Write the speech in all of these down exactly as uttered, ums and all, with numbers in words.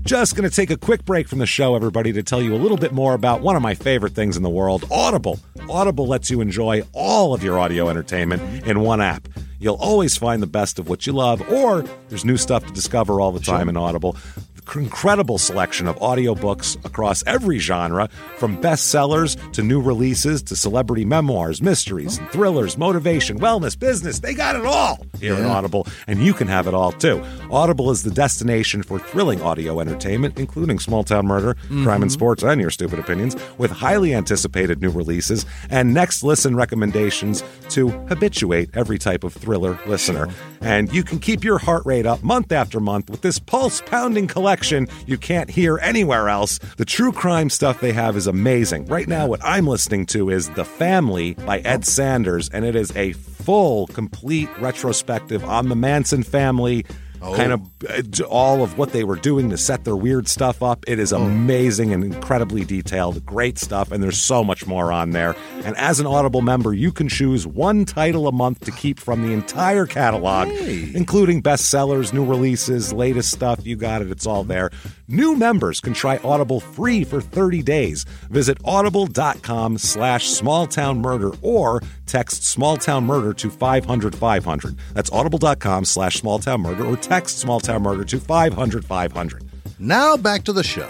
Just going to take a quick break from the show, everybody, to tell you a little bit more about one of my favorite things in the world, Audible. Audible lets you enjoy all of your audio entertainment in one app. You'll always find the best of what you love, or there's new stuff to discover all the time sure. in Audible. Incredible selection of audiobooks across every genre, from bestsellers to new releases to celebrity memoirs, mysteries, and thrillers, motivation, wellness, business. They got it all here yeah. at Audible, and you can have it all too. Audible is the destination for thrilling audio entertainment, including Small Town Murder, mm-hmm. Crime and Sports, and Your Stupid Opinions, with highly anticipated new releases and next listen recommendations to habituate every type of thriller listener. Sure. And you can keep your heart rate up month after month with this pulse-pounding collection you can't hear anywhere else. The true crime stuff they have is amazing. Right now, what I'm listening to is The Family by Ed Sanders, and it is a full, complete retrospective on the Manson family, oh. kind of uh, all of what they were doing to set their weird stuff up. It is amazing and incredibly detailed, great stuff, and there's so much more on there. And as an Audible member, you can choose one title a month to keep from the entire catalog, hey. including bestsellers, new releases, latest stuff. You got it. It's all there. New members can try Audible free for thirty days. Visit audible.com slash smalltownmurder or text smalltownmurder to five hundred five hundred. That's audible.com slash smalltownmurder or text smalltownmurder to five hundred five hundred. Now back to the show.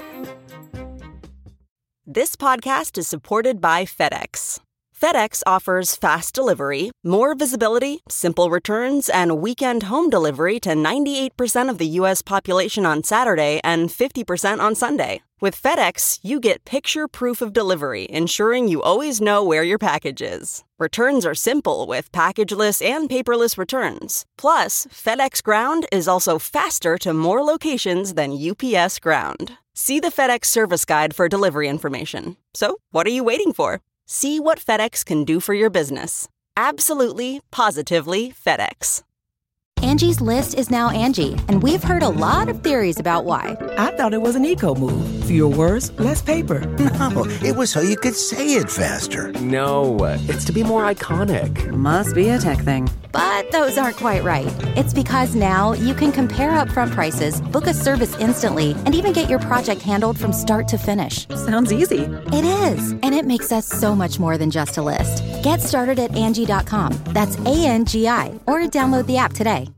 This podcast is supported by FedEx. FedEx offers fast delivery, more visibility, simple returns, and weekend home delivery to ninety-eight percent of the U S population on Saturday and fifty percent on Sunday. With FedEx, you get picture proof of delivery, ensuring you always know where your package is. Returns are simple with packageless and paperless returns. Plus, FedEx Ground is also faster to more locations than U P S Ground. See the FedEx service guide for delivery information. So, what are you waiting for? See what FedEx can do for your business. Absolutely, positively FedEx. Angie's List is now Angie, and we've heard a lot of theories about why. I thought it was an eco move. Fewer words, less paper. No, it was so you could say it faster. No, it's to be more iconic. Must be a tech thing. But those aren't quite right. It's because now you can compare upfront prices, book a service instantly, and even get your project handled from start to finish. Sounds easy. It is, and it makes us so much more than just a list. Get started at Angie dot com. That's A N G I, or download the app today.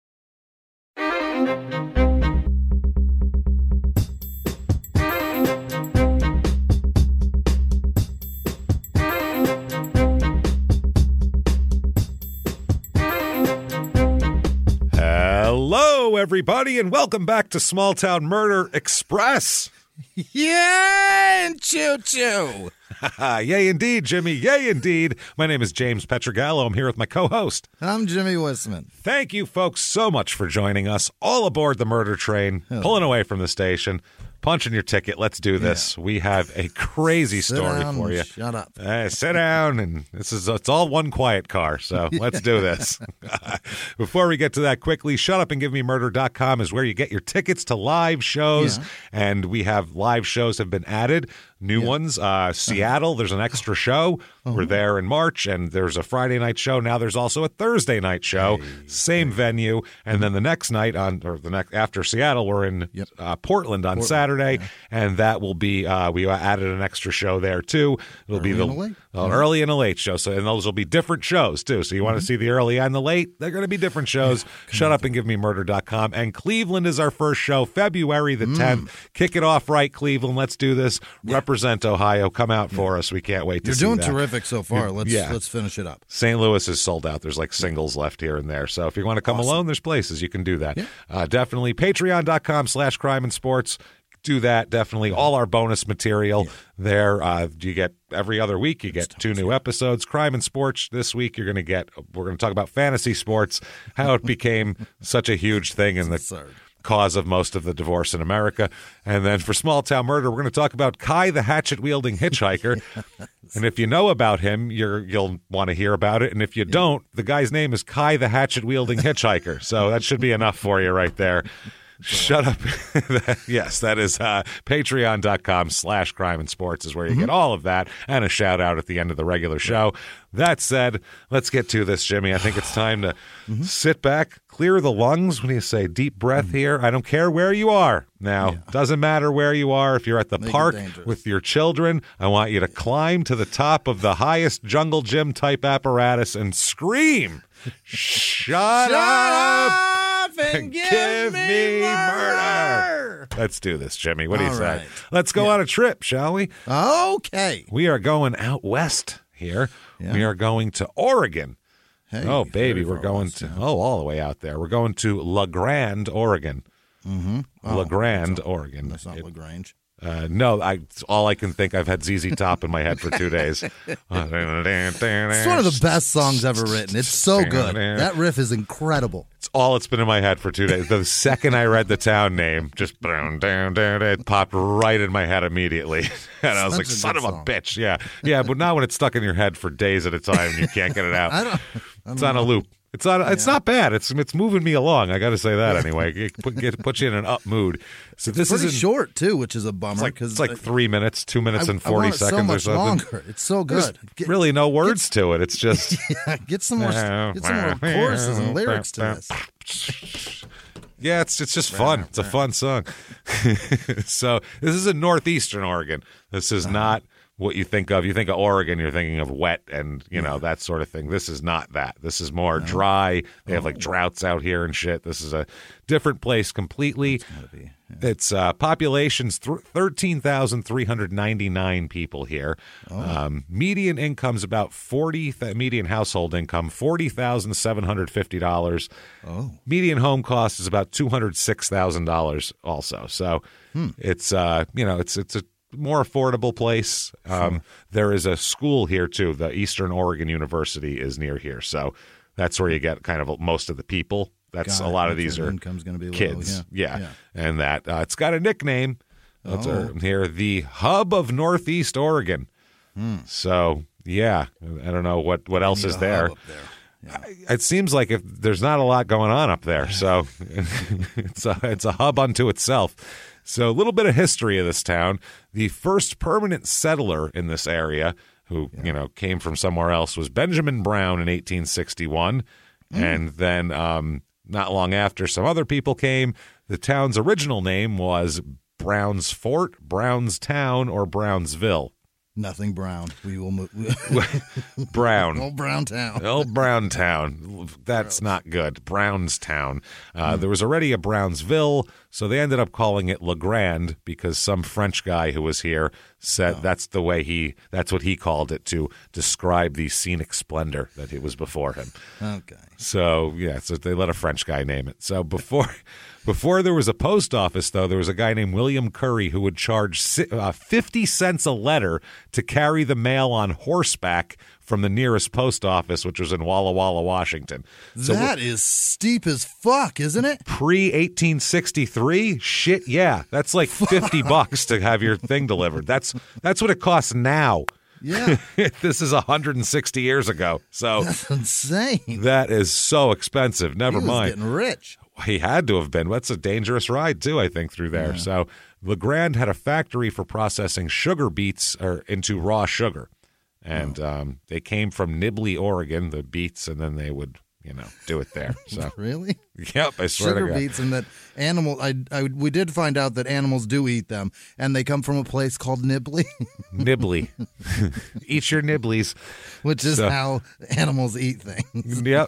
Hello, everybody, and welcome back to Small Town Murder Express. Yeah, and choo-choo. Yay, indeed, Jimmy. Yay, indeed. My name is James Petrogallo. I'm here with my co-host. I'm Jimmy Wisman. Thank you, folks, so much for joining us. All aboard the murder train, oh. pulling away from the station. Punching your ticket. Let's do this. Yeah. We have a crazy sit story down, for you. Shut up. Uh, sit down, and this is it's all one quiet car, so yeah. let's do this. Before we get to that quickly, shut up and give me murder dot com is where you get your tickets to live shows, yeah. and we have live shows have been added. New yeah. ones. Uh, Seattle, there's an extra show. Uh-huh. We're there in March, and there's a Friday night show. Now there's also a Thursday night show, hey. same venue, and then the next night on or the next after Seattle, we're in yep. uh, Portland on Portland. Saturday, yeah. and that will be uh, we added an extra show there too. It'll early be the and late. Uh, yeah. early and a late show. So and those will be different shows too. So you want to mm-hmm. see the early and the late? They're going to be different shows. Yeah. Shut up and give me murder dot com. And Cleveland is our first show, February the tenth. Mm. Kick it off right, Cleveland. Let's do this. Yeah. Represent Ohio. Come out for us. We can't wait to You're see doing that. terrific so far. Let's yeah. let's finish it up. Saint Louis is sold out. There's like singles left here and there. So if you want to come awesome. alone, there's places you can do that. Yeah. Uh, definitely patreon dot com slash crime and sports. Do that. Definitely all our bonus material yeah. there. Uh, you get every other week. You get two new episodes. Crime and sports this week. You're going to get. We're going to talk about fantasy sports. How it became such a huge thing in the cause of most of the divorce in America. And then for Small Town Murder, we're going to talk about Kai the hatchet-wielding hitchhiker. yes. And if you know about him, you're, you'll want to hear about it. And if you don't, the guy's name is Kai the hatchet-wielding hitchhiker. So that should be enough for you right there. Shut up. Yes, that is uh, patreon.com slash crime and sports is where you mm-hmm. get all of that and a shout out at the end of the regular show. That said, let's get to this, Jimmy. I think it's time to mm-hmm. sit back, clear the lungs when you say deep breath mm-hmm. here. I don't care where you are. Now, yeah. doesn't matter where you are. If you're at the Make park with your children, I want you to climb to the top of the highest jungle gym type apparatus and scream, Shut, Shut up! up and give, give me murder. murder! Let's do this, Jimmy. What do you All say? right. Let's go yeah. on a trip, shall we? Okay. We are going out west here. Yeah. We are going to Oregon. Hey, oh, baby, we're going west, to, yeah. oh, all the way out there. We're going to La Grande, Oregon. Mm-hmm. Oh, La Grande, that's Oregon. That's not it, LaGrange. Uh, no, I, it's all I can think. I've had Z Z Top in my head for two days. It's one of the best songs ever written. It's so good. That riff is incredible. It's all it's been in my head for two days. The second I read the town name, just it popped right in my head immediately. And I was like, son of a bitch. Yeah. Yeah, but not when it's stuck in your head for days at a time and you can't get it out. I don't, I don't it's on know. a loop. It's not. It's yeah. not bad. It's it's moving me along. I got to say that anyway. It put, get, puts you in an up mood. So it's this pretty is short too, which is a bummer. It's like, cause it's like I, three minutes, two minutes I, and forty I want it seconds so much or something. Longer. It's so good. There's really no words get, to it. It's just yeah, get some more, get some more choruses and lyrics to this. Yeah, it's it's just fun. It's a fun song. So this is in northeastern Oregon. This is uh-huh. not what you think of. You think of Oregon, you're thinking of wet and, you know, yeah. that sort of thing. This is not that. This is more no. dry. They oh. have like droughts out here and shit. This is a different place completely. Be, yeah. It's uh, population's th- thirteen thousand three hundred ninety-nine people here. Oh. Um, median income's about forty, th- median household income, forty thousand seven hundred fifty dollars. Oh. Median home cost is about two hundred six thousand dollars also. So hmm. it's, uh, you know, it's, it's a, more affordable place. Um, sure. There is a school here, too. The Eastern Oregon University is near here. So that's where you get kind of most of the people. That's got a lot it. of these Your are income's gonna be kids. Low. Yeah. Yeah. yeah. And that uh, it's got a nickname. That's oh. our, here, the hub of Northeast Oregon. Hmm. So, yeah, I don't know what, what else is there. Up there. Yeah. It seems like if there's not a lot going on up there. So it's a, it's a hub unto itself. So a little bit of history of this town. The first permanent settler in this area, who yeah. you know came from somewhere else, was Benjamin Brown in eighteen sixty-one. Mm. And then um, not long after, some other people came. The town's original name was Browns Fort, Brownstown, or Brownsville. Nothing Brown. We will move. Brown. Old Brown Town. Old Brown Town. That's Gross. Not good. Brownstown. Uh, mm. There was already a Brownsville, so they ended up calling it La Grande because some French guy who was here said oh. that's the way he, that's what he called it to describe the scenic splendor that it was before him. Okay. So, yeah, so they let a French guy name it. So before... Before there was a post office, though, there was a guy named William Curry who would charge uh, fifty cents a letter to carry the mail on horseback from the nearest post office, which was in Walla Walla, Washington. So that is steep as fuck, isn't it? Pre eighteen sixty-three? Shit, yeah. That's like fifty bucks to have your thing delivered. That's that's what it costs now. Yeah. This is one hundred sixty years ago. So that's insane. That is so expensive. Never he was mind. Getting rich. He had to have been. That's a dangerous ride, too, I think, through there. Yeah. So La Grande had a factory for processing sugar beets or into raw sugar. And oh. um, they came from Nibley, Oregon, the beets, and then they would, you know, do it there. So Really? Yep, I swear Sugar to God. beets, and that animal, I, I, we did find out that animals do eat them, and they come from a place called Nibley. Nibley. Eat your nibblies. Which is so, how animals eat things. Yep.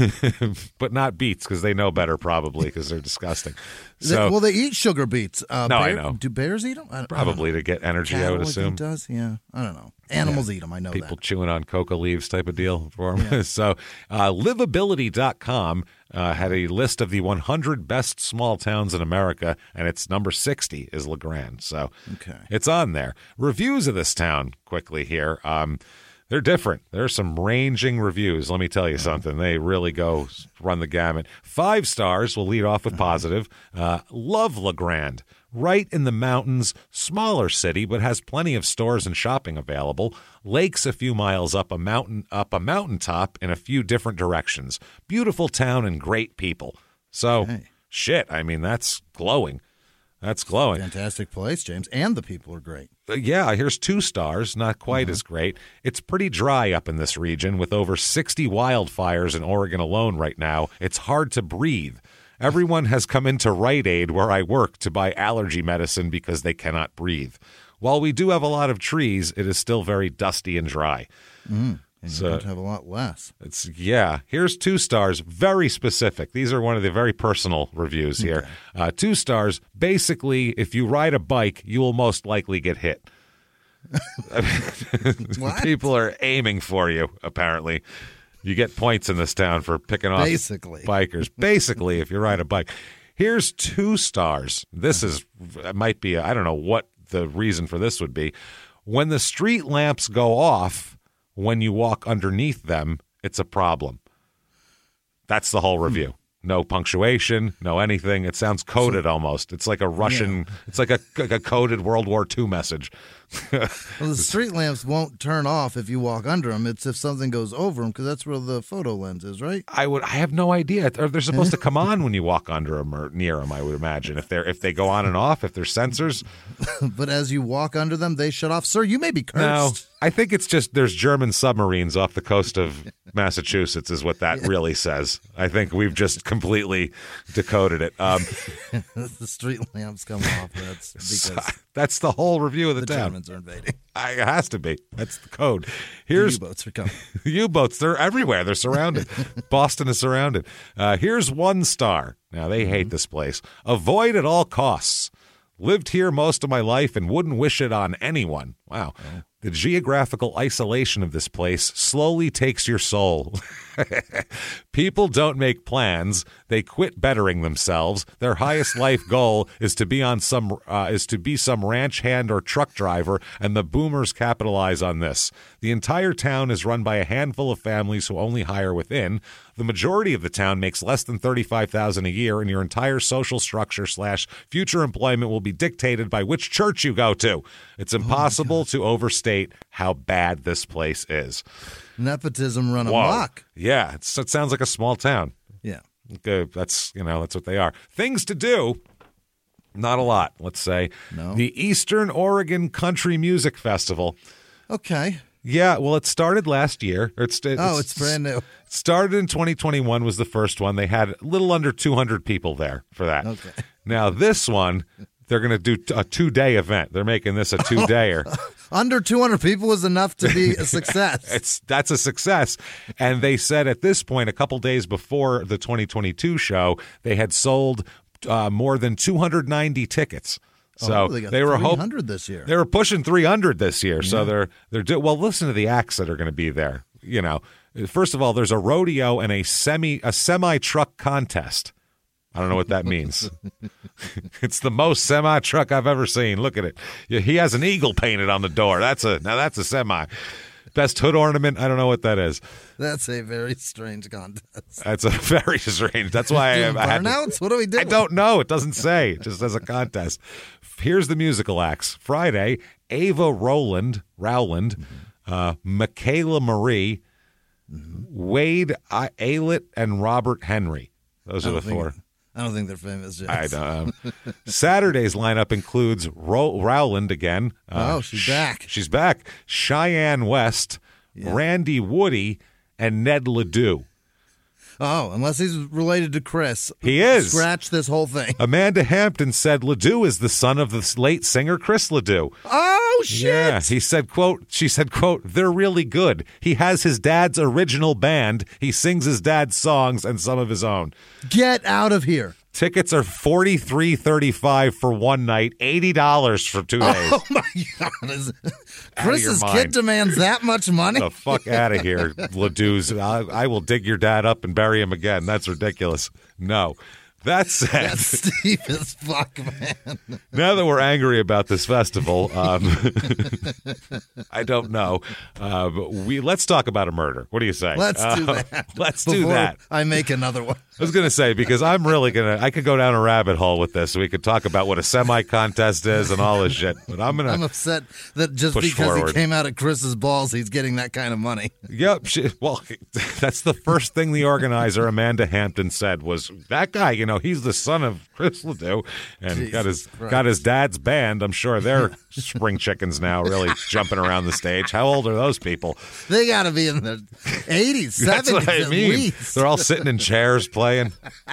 But not beets, because they know better, probably, because they're disgusting. So, they, well, they eat sugar beets. Uh, no, bear, I know. Do bears eat them? I, probably I to get energy, Cattle, I would assume. It does, yeah. I don't know. Animals yeah. eat them, I know People that. chewing on coca leaves type of deal for them. Yeah. So uh, livability dot com uh, had a list of the one hundred best small towns in America, and it's number sixty is La Grande. So okay. It's on there. Reviews of this town quickly here. Um, they're different. There's some ranging reviews. Let me tell you something. They really go run the gamut. Five stars. We'll lead off with positive. Uh, love La Grande. Right in the mountains, smaller city, but has plenty of stores and shopping available. Lakes a few miles up a mountain, up a mountaintop in a few different directions. Beautiful town and great people. So, okay. shit, I mean, that's glowing. That's glowing. Fantastic place, James, and the people are great. Uh, yeah, here's two stars, not quite Mm-hmm. as great. It's pretty dry up in this region with over sixty wildfires in Oregon alone right now. It's hard to breathe. Everyone has come into Rite Aid, where I work, to buy allergy medicine because they cannot breathe. While we do have a lot of trees, it is still very dusty and dry. Mm. And So- you're going to have a lot less. It's yeah. Here's two stars, very specific. These are one of the very personal reviews here. Uh, two stars. Basically, if you ride a bike, you will most likely get hit. What? People are aiming for you. Apparently, you get points in this town for picking off Basically. bikers. Basically, if you ride a bike. Here's two stars. This is it might be. I don't know what the reason for this would be. When the street lamps go off. When you walk underneath them, it's a problem. That's the whole review. No punctuation, no anything. It sounds coded almost. It's like a Russian, it's like a, like a coded World War Two message. Well, the street lamps won't turn off if you walk under them. It's if something goes over them, because that's where the photo lens is, right? I would. I have no idea. Or they're supposed to come on when you walk under them or near them. I would imagine if they're if they go on and off, if they're sensors. But as you walk under them, they shut off. Sir, you may be cursed. No, I think it's just there's German submarines off the coast of Massachusetts is what that really says. I think we've just completely decoded it. Um, The street lamps come off. That's because that's the whole review of the, the town. Germans are invading. I, it has to be. That's the code. The Here's U-boats are coming. U-boats. They're everywhere. They're surrounded. Boston is surrounded. Uh, here's one star. Now, they hate this place. Avoid at all costs. Lived here most of my life and wouldn't wish it on anyone. Wow. The geographical isolation of this place slowly takes your soul. People don't make plans. They quit bettering themselves. Their highest life goal is to be on some uh, is to be some ranch hand or truck driver, and the boomers capitalize on this. The entire town is run by a handful of families who only hire within. The majority of the town makes less than thirty-five thousand dollars a year, and your entire social structure slash future employment will be dictated by which church you go to. It's impossible to overstate how bad this place is. Nepotism run Whoa. amok. Yeah, it's, it sounds like a small town. Yeah. Okay, that's you know that's what they are. Things to do, not a lot. Let's say No. the Eastern Oregon Country Music Festival. Okay. Yeah, well, it started last year. Or it's, it's, Oh, it's brand new. Started in twenty twenty-one was the first one. They had a little under two hundred people there for that. Okay. Now this one, they're going to do a two-day event. They're making this a two-dayer. Under two hundred people is enough to be a success. It's that's a success. And they said at this point, a couple days before the twenty twenty-two show, they had sold uh, more than two hundred ninety tickets. So oh, they, got they were three hoping hundred this year. they were pushing three hundred this year. So they're they're do- well. Listen to the acts that are going to be there. You know, first of all, there's a rodeo and a semi a semi truck contest. I don't know what that means. It's the most semi truck I've ever seen. Look at it. He has an eagle painted on the door. That's a now that's a semi. Best hood ornament. I don't know what that is. That's a very strange contest. That's a very strange. That's why I, Doing I had to- burnouts? What are we I doing? don't know. It doesn't say. It just says a contest. Here's the musical acts. Friday, Ava Rowland, Rowland, uh, Michaela Marie, Wade I- Aylett, and Robert Henry. Those I are the don't think- four. I don't think they're famous. James. I don't know. Saturday's lineup includes Ro- Rowland again. Uh, Oh, she's back. She's back. Cheyenne West, Randy Woody, and Ned Ledoux. Oh, unless he's related to Chris. He is. Scratch this whole thing. Amanda Hampton said Ledoux is the son of the late singer Chris Ledoux. Oh, shit. Yeah, he said, quote, she said, quote, they're really good. He has his dad's original band. He sings his dad's songs and some of his own. Get out of here. Tickets are forty-three thirty-five for one night, eighty dollars for two days. Oh, my God. Is, Chris's your kid mind. demands that much money? The fuck out of here, Ledoux's. I, I will dig your dad up and bury him again. That's ridiculous. No. That said, That's Steve as fuck, man. now that we're angry about this festival, um, I don't know. Uh, but we let's talk about a murder. What do you say? Let's do Uh, that. Let's do Before that. I make another one. I was going to say, because I'm really going to, I could go down a rabbit hole with this. We could talk about what a semi-contest is and all this shit, but I'm going to I'm upset that just push because forward. he came out of Chris's balls, he's getting that kind of money. Yep. She, well, that's the first thing the organizer, Amanda Hampton, said was, that guy, you know, he's the son of Chris Ledoux, and Jesus got his Christ. got his dad's band. I'm sure they're spring chickens now, really jumping around the stage. How old are those people? They got to be in their eighties, That's seventies what I at mean. least. They're all sitting in chairs playing.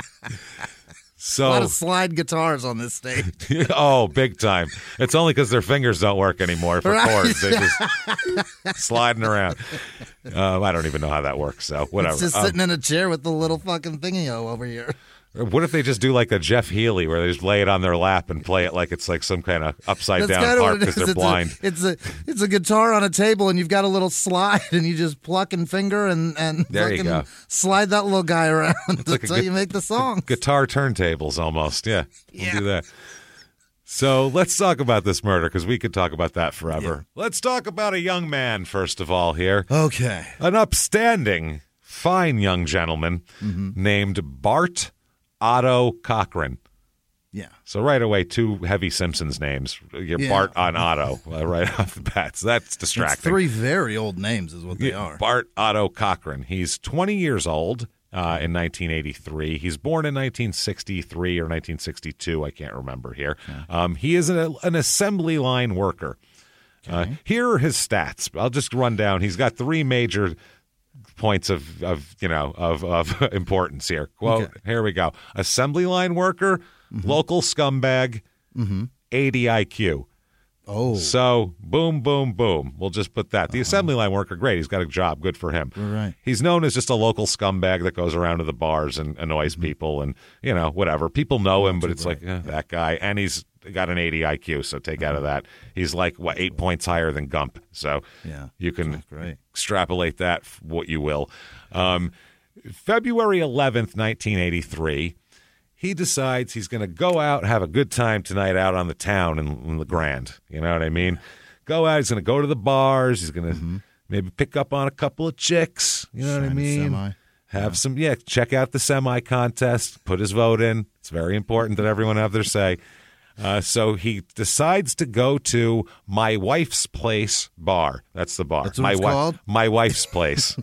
So, A lot of slide guitars on this stage. oh, big time. It's only because their fingers don't work anymore for Right. chords. They just sliding around. Um, I don't even know how that works, so whatever. It's just Um, sitting in a chair with the little fucking thingy over here. what if they just do like a Jeff Healey where they just lay it on their lap and play it like it's like some kind of upside That's down kinda harp what it because is. they're It's blind? A, it's a it's a guitar on a table, and you've got a little slide, and you just pluck and finger and and There you fucking go. slide that little guy around like a until gu- you make the song. Guitar turntables almost. Yeah, we'll Yeah. do that. So let's talk about this murder because we could talk about that forever. Let's talk about a young man, first of all, here. Okay. An upstanding, fine young gentleman named Bart Otto Cochran. Yeah. So right away, two heavy Simpsons names. You Yeah. Bart on Otto uh, right off the bat. So that's It's distracting. three very old names is what they Yeah, are. Bart Otto Cochran. He's twenty years old uh, in nineteen eighty-three. He's born in nineteen sixty-three or nineteen sixty-two. I can't remember here. Um, he is an, an assembly line worker. Uh, here are his stats. I'll just run down. He's got three major points of, of you know of, of importance here. Quote, Okay. here we go. Assembly line worker, local scumbag, eighty I Q. Oh. So, boom, boom, boom. We'll just put that. The assembly line worker, great. He's got a job. Good for him. Right. He's known as just a local scumbag that goes around to the bars and annoys Mm-hmm. people and, you know, whatever. People know him, but it's like, eh, that guy. And he's got an eighty I Q, so take out of that. He's like, what, eight points higher than Gump. So Yeah. you can Oh, great. extrapolate that f- what you will. Um, February eleventh, nineteen eighty-three, he decides he's going to go out and have a good time tonight out on the town in, in the Grand. You know what I mean? Go out. He's going to go to the bars. He's going to Mm-hmm. maybe pick up on a couple of chicks. You know what I Shine a mean? semi. Have some, yeah, check out the semi contest, put his vote in. It's very important that everyone have their say. Uh, so he decides to go to My Wife's Place bar. That's the bar. That's what My it's Wi- called? My Wife's Place.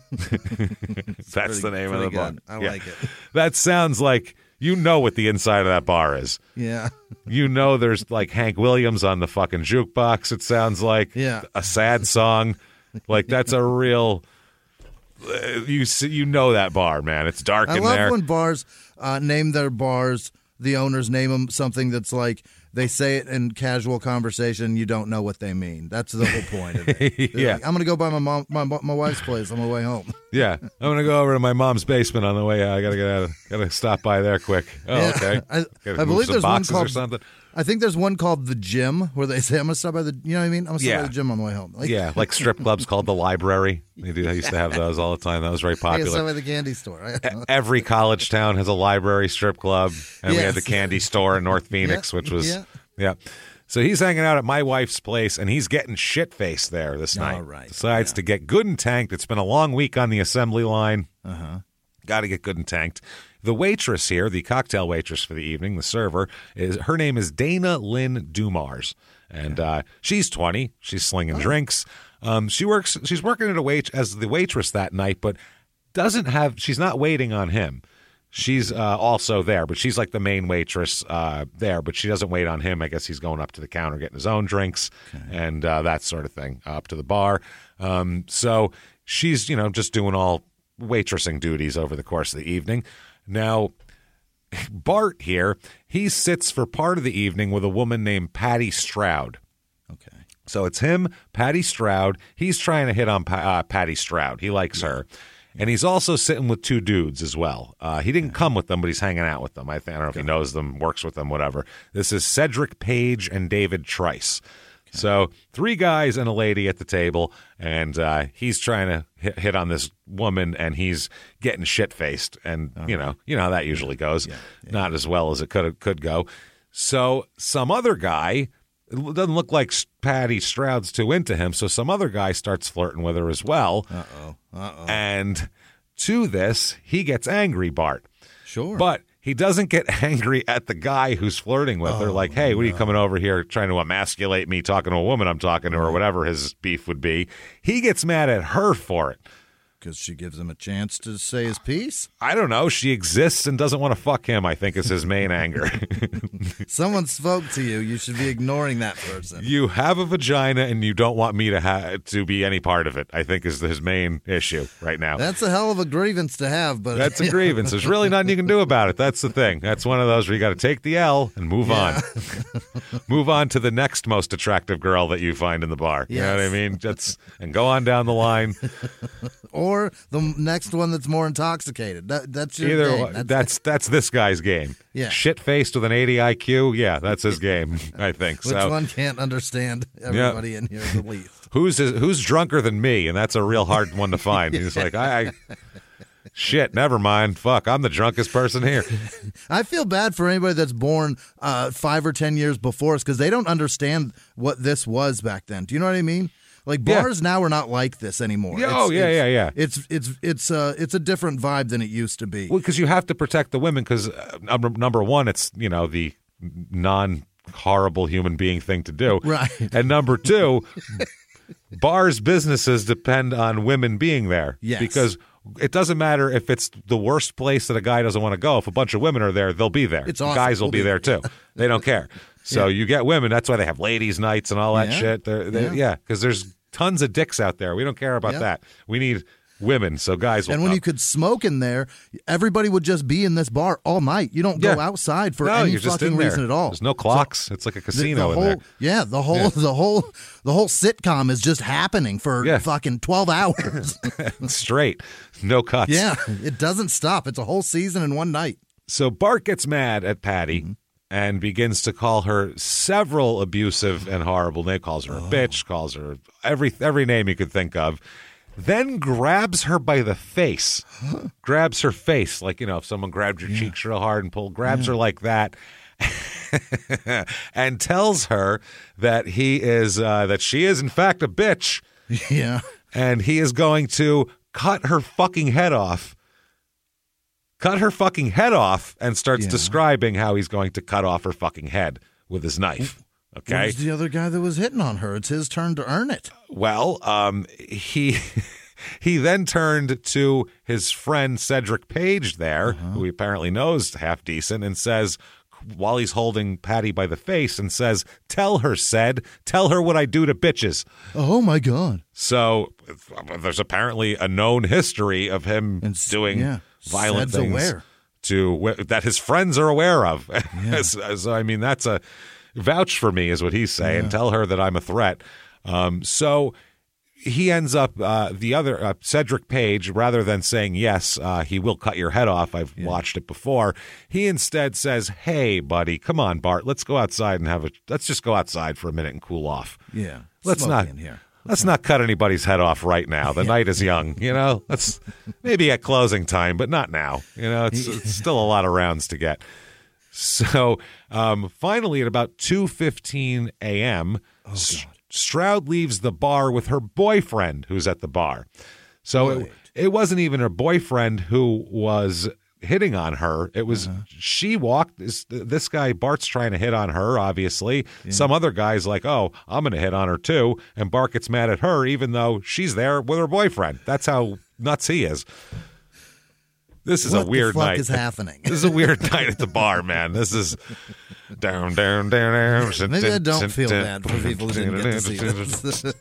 That's the name of the pretty bar. good. I Yeah. like it. That sounds like you know what the inside of that bar is. Yeah. You know there's like Hank Williams on the fucking jukebox. It sounds like Yeah. a sad song. Like that's a real. uh, You see, you know that bar, man. It's dark I in love there. when bars uh, name their bars. The owners name them something that's like they say it in casual conversation. You don't know what they mean. That's the whole point of it. They're Yeah. like, I'm gonna go by my mom, my, my wife's place on my way home. Yeah, I'm gonna go over to my mom's basement on the way out. I gotta get out. Gotta stop by there quick. Oh, Yeah. okay. I, Gotta I move believe some there's one boxes or called. something. I think there's one called the gym where they say I'm gonna stop by the. You know what I mean? I'm gonna stop Yeah. by the gym on the way home. Like, Yeah, like strip clubs called the Library. They do- I used to have those all the time. That was very I gotta stop popular. by the candy store. Every college town has a library, strip club, and we had Yes. the candy store in North Phoenix, Yeah, which was yeah. yeah. So he's hanging out at My Wife's Place, and he's getting shit faced there this night. All right. Decides to get good and tanked. It's been a long week on the assembly line. Uh huh. Got to get good and tanked. The waitress here, the cocktail waitress for the evening, the server, is her name is Dana Lynn Dumars, and uh, she's twenty. She's slinging drinks. Um, she works. She's working at a wait as the waitress that night, but doesn't have. She's not waiting on him. She's uh, also there, but she's like the main waitress uh, there, but she doesn't wait on him. I guess he's going up to the counter, getting his own drinks and uh, that sort of thing, up to the bar. Um, so she's, you know, just doing all waitressing duties over the course of the evening. Now, Bart here, he sits for part of the evening with a woman named Patty Stroud. Okay. So it's him, Patty Stroud. He's trying to hit on pa- uh, Patty Stroud. He likes her. And he's also sitting with two dudes as well. Uh, he didn't come with them, but he's hanging out with them. I, think, I don't know if he knows them, works with them, whatever. This is Cedric Page and David Trice. So three guys and a lady at the table, and uh, he's trying to hit, hit on this woman, and he's getting shit-faced. And, you know, you know how that usually goes. Not as well as it could could go. So some other guy... It doesn't look like Patty Stroud's too into him, so some other guy starts flirting with her as well. Uh oh. Uh oh. And to this, he gets angry, Bart. Sure. But he doesn't get angry at the guy who's flirting with her, like, hey, what are you coming over here trying to emasculate me, talking to a woman I'm talking to, or whatever his beef would be. He gets mad at her for it. Because she gives him a chance to say his piece? I don't know. She exists and doesn't want to fuck him, I think, is his main anger. Someone spoke to you. You should be ignoring that person. You have a vagina and you don't want me to ha- to be any part of it, I think, is his main issue right now. That's a hell of a grievance to have. But That's a grievance. There's really nothing you can do about it. That's the thing. That's one of those where you got to take the L and move Yeah. on. Move on to the next most attractive girl that you find in the bar. You know what I Yes. mean? That's, and go on down the line. Or the next one that's more intoxicated. That, that's your Either game. one. That's, That's that's this guy's game. Yeah. Shit-faced with an eighty I Q. Yeah, that's his game, I think. which so one can't understand everybody in here the least? who's who's drunker than me? And that's a real hard one to find. He's like, I, I shit, never mind. Fuck, I'm the drunkest person here. I feel bad for anybody that's born uh, five or ten years before us because they don't understand what this was back then. Do you know what I mean? Like Yeah. bars now are not like this anymore. Yeah, It's- oh, yeah, it's- yeah, yeah. It's it's it's uh it's a different vibe than it used to be. Well, because you have to protect the women. Because uh, number, number one, it's you know the non horrible human being thing to do, Right. And number two, bars businesses depend on women being there. Yes. Because it doesn't matter if it's the worst place that a guy doesn't want to go. If a bunch of women are there, they'll be there. It's awesome. Guys will We'll be be there too. They don't care. So Yeah. you get women. That's why they have ladies' nights and all that Yeah. shit. They're, they Yeah. yeah, because there's tons of dicks out there. We don't care about Yeah. that. We need women. So guys will And when come. you could smoke in there, everybody would just be in this bar all night. You don't go Yeah. outside for no, any you're just fucking in there. reason at all. There's no clocks. it's like a The- casino the in whole, there. Yeah, the whole Yeah. the whole the whole sitcom is just happening for Yeah. fucking twelve hours. Straight, no cuts. Yeah, it doesn't stop. It's a whole season in one night. So Bart gets mad at Patty Mm-hmm. and begins to call her several abusive and horrible names. Calls her a Oh. bitch. Calls her every every name you could think of. Then grabs her by the face. Grabs her face like you know if someone grabbed your cheeks real hard and pulled. Grabs her like that. And tells her that he is uh, that she is in fact a bitch. Yeah. And he is going to cut her fucking head off. Cut her fucking head off and starts Yeah. describing how he's going to cut off her fucking head with his knife. Okay. Where's the other guy that was hitting on her? It's his turn to earn it. Well, um, he he then turned to his friend Cedric Page there, Uh-huh. who he apparently knows half decent, and says, while he's holding Patty by the face, and says, "Tell her, Ced, tell her what I do to bitches." Oh my god. So there's apparently a known history of him And s- doing yeah, violent Ced's things aware. to that his friends are aware of. so, so, I mean, that's a vouch for me, is what he's saying. Tell her that I'm a threat. Um, so he ends up uh, the other uh, Cedric Page, rather than saying yes, uh, he will cut your head off. I've watched it before. He instead says, "Hey, buddy, come on, Bart. Let's go outside and have a. Let's just go outside for a minute and cool off. Yeah. Let's Smoky not in here. Let's not cut anybody's head off right now. The night is young, you know. Let's maybe at closing time, but not now. You know, it's, it's still a lot of rounds to get. So um, finally, at about two fifteen a.m., S- Stroud leaves the bar with her boyfriend, who's at the bar. So it, it wasn't even her boyfriend who was hitting on her. It was she walked. This, this guy Bart's trying to hit on her. Obviously, some other guy's like, "Oh, I'm going to hit on her too," and Bart gets mad at her, even though she's there with her boyfriend. That's how nuts he is. This is What a weird the fuck night. is happening? This is a weird night at the bar, man. This is down, down, down, down. Maybe I don't feel bad for people who didn't get to see this.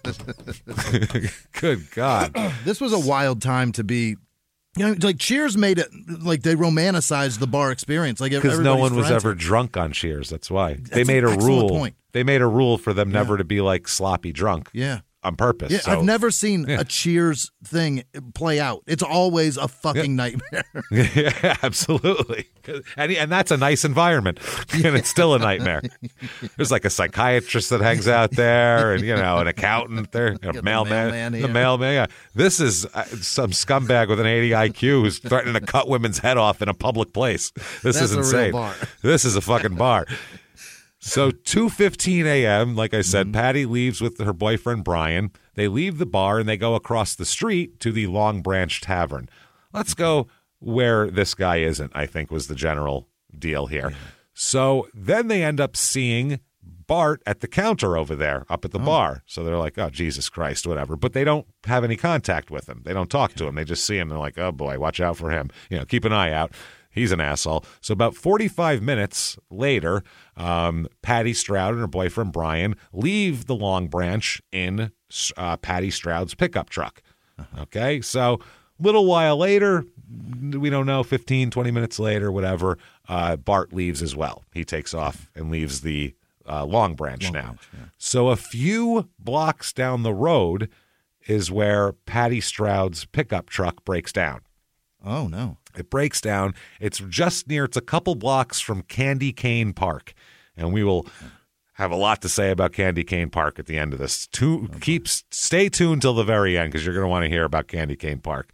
Good God. This was a wild time to be. You know, like Cheers made it like they romanticized the bar experience. Like Because no everybody's one was friends. ever drunk on Cheers. That's why. They That's made an a excellent rule. point. They made a rule for them never to be like sloppy drunk. Yeah. On purpose. Yeah, So- I've never seen Yeah. a Cheers thing play out. It's always a fucking nightmare. Yeah, absolutely. And, and that's a nice environment. And it's still a nightmare. There's like a psychiatrist that hangs out there and, you know, an accountant there, a the mailman. mailman The here. mailman. Yeah. This is uh, some scumbag with an eighty I Q who's threatening to cut women's head off in a public place. This That's is a real insane. bar. This is a fucking bar. So two fifteen a.m., like I said, Patty leaves with her boyfriend Brian. They leave the bar and they go across the street to the Long Branch Tavern. Let's go where this guy isn't, I think, was the general deal here. Yeah. So then they end up seeing Bart at the counter over there, up at the oh. bar. So they're like, oh, Jesus Christ, whatever. But they don't have any contact with him. They don't talk to him. They just see him. They're like, oh, boy, watch out for him. You know, keep an eye out. He's an asshole. So about forty-five minutes later, um, Patty Stroud and her boyfriend Brian leave the Long Branch in uh, Patty Stroud's pickup truck. Uh-huh. Okay, so a little while later, we don't know, fifteen, twenty minutes later, whatever, uh, Bart leaves as well. He takes off and leaves the uh, Long Branch Long now. Branch, yeah. So a few blocks down the road is where Patty Stroud's pickup truck breaks down. Oh, no. It breaks down. It's just near, it's a couple blocks from Candy Cane Park. And we will have a lot to say about Candy Cane Park at the end of this. To, okay. keep, stay tuned till the very end because you're going to want to hear about Candy Cane Park.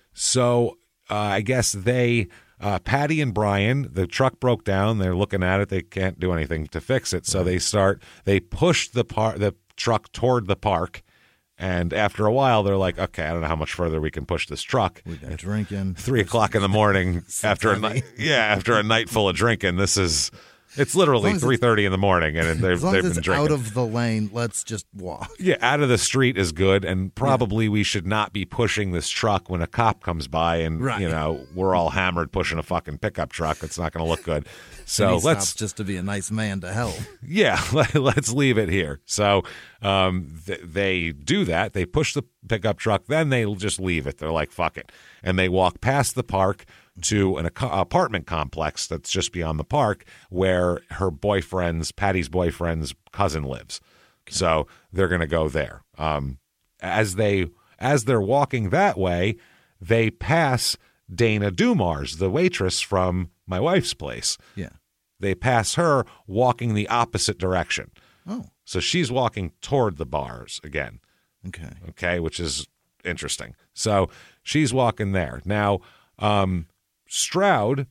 So uh, I guess they, uh, Patty and Brian, the truck broke down. They're looking at it. They can't do anything to fix it. So right. they start, they push the, par- the truck toward the park. And after a while, they're like, okay, I don't know how much further we can push this truck. We got drinking. Three o'clock in the morning after a night, yeah, after a night full of drinking. This is, it's literally three thirty in the morning, and they've, as long they've as been it's drinking. Out of the lane, let's just walk. Yeah, out of the street is good, and probably yeah. we should not be pushing this truck when a cop comes by, and right. you know we're all hammered pushing a fucking pickup truck. It's not going to look good. So and he let's stops just to be a nice man to help. Yeah, let's leave it here. So um, th- they do that. They push the pickup truck. Then they just leave it. They're like, fuck it. And they walk past the park to an ac- apartment complex that's just beyond the park where her boyfriend's, Patty's boyfriend's cousin lives. Okay. So they're going to go there. Um, as, they, as they're walking that way, they pass Dana Dumars, the waitress from my wife's place. Yeah. They pass her walking the opposite direction. Oh. So she's walking toward the bars again. Okay. Okay, which is interesting. So she's walking there. Now, um, Stroud,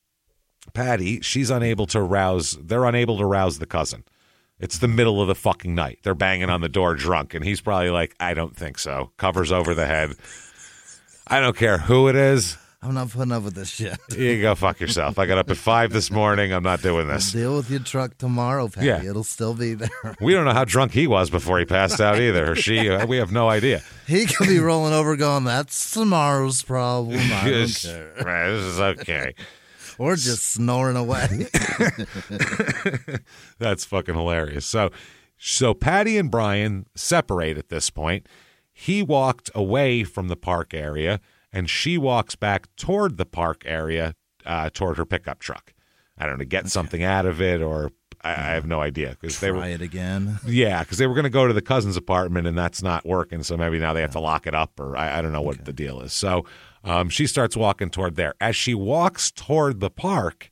Patty, she's unable to rouse, they're unable to rouse the cousin. It's the middle of the fucking night. They're banging on the door drunk, and he's probably like, I don't think so. Covers over the head. I don't care who it is. I'm not putting up with this shit. You go fuck yourself. I got up at five this morning. I'm not doing this. Deal with your truck tomorrow, Patty. Yeah. It'll still be there. We don't know how drunk he was before he passed out either. Or she. We have no idea. He could be rolling over going, that's tomorrow's problem. I don't care. Right, this is okay. Or just snoring away. That's fucking hilarious. So, so Patty and Brian separate at this point. He walked away from the park area, and she walks back toward the park area, uh, toward her pickup truck. I don't know, get okay. something out of it, or I, I have no idea. Cause they were, it again. Yeah, because they were going to go to the cousin's apartment, and that's not working, so maybe now they have to lock it up, or I, I don't know what okay. the deal is. So um, she starts walking toward there. As she walks toward the park,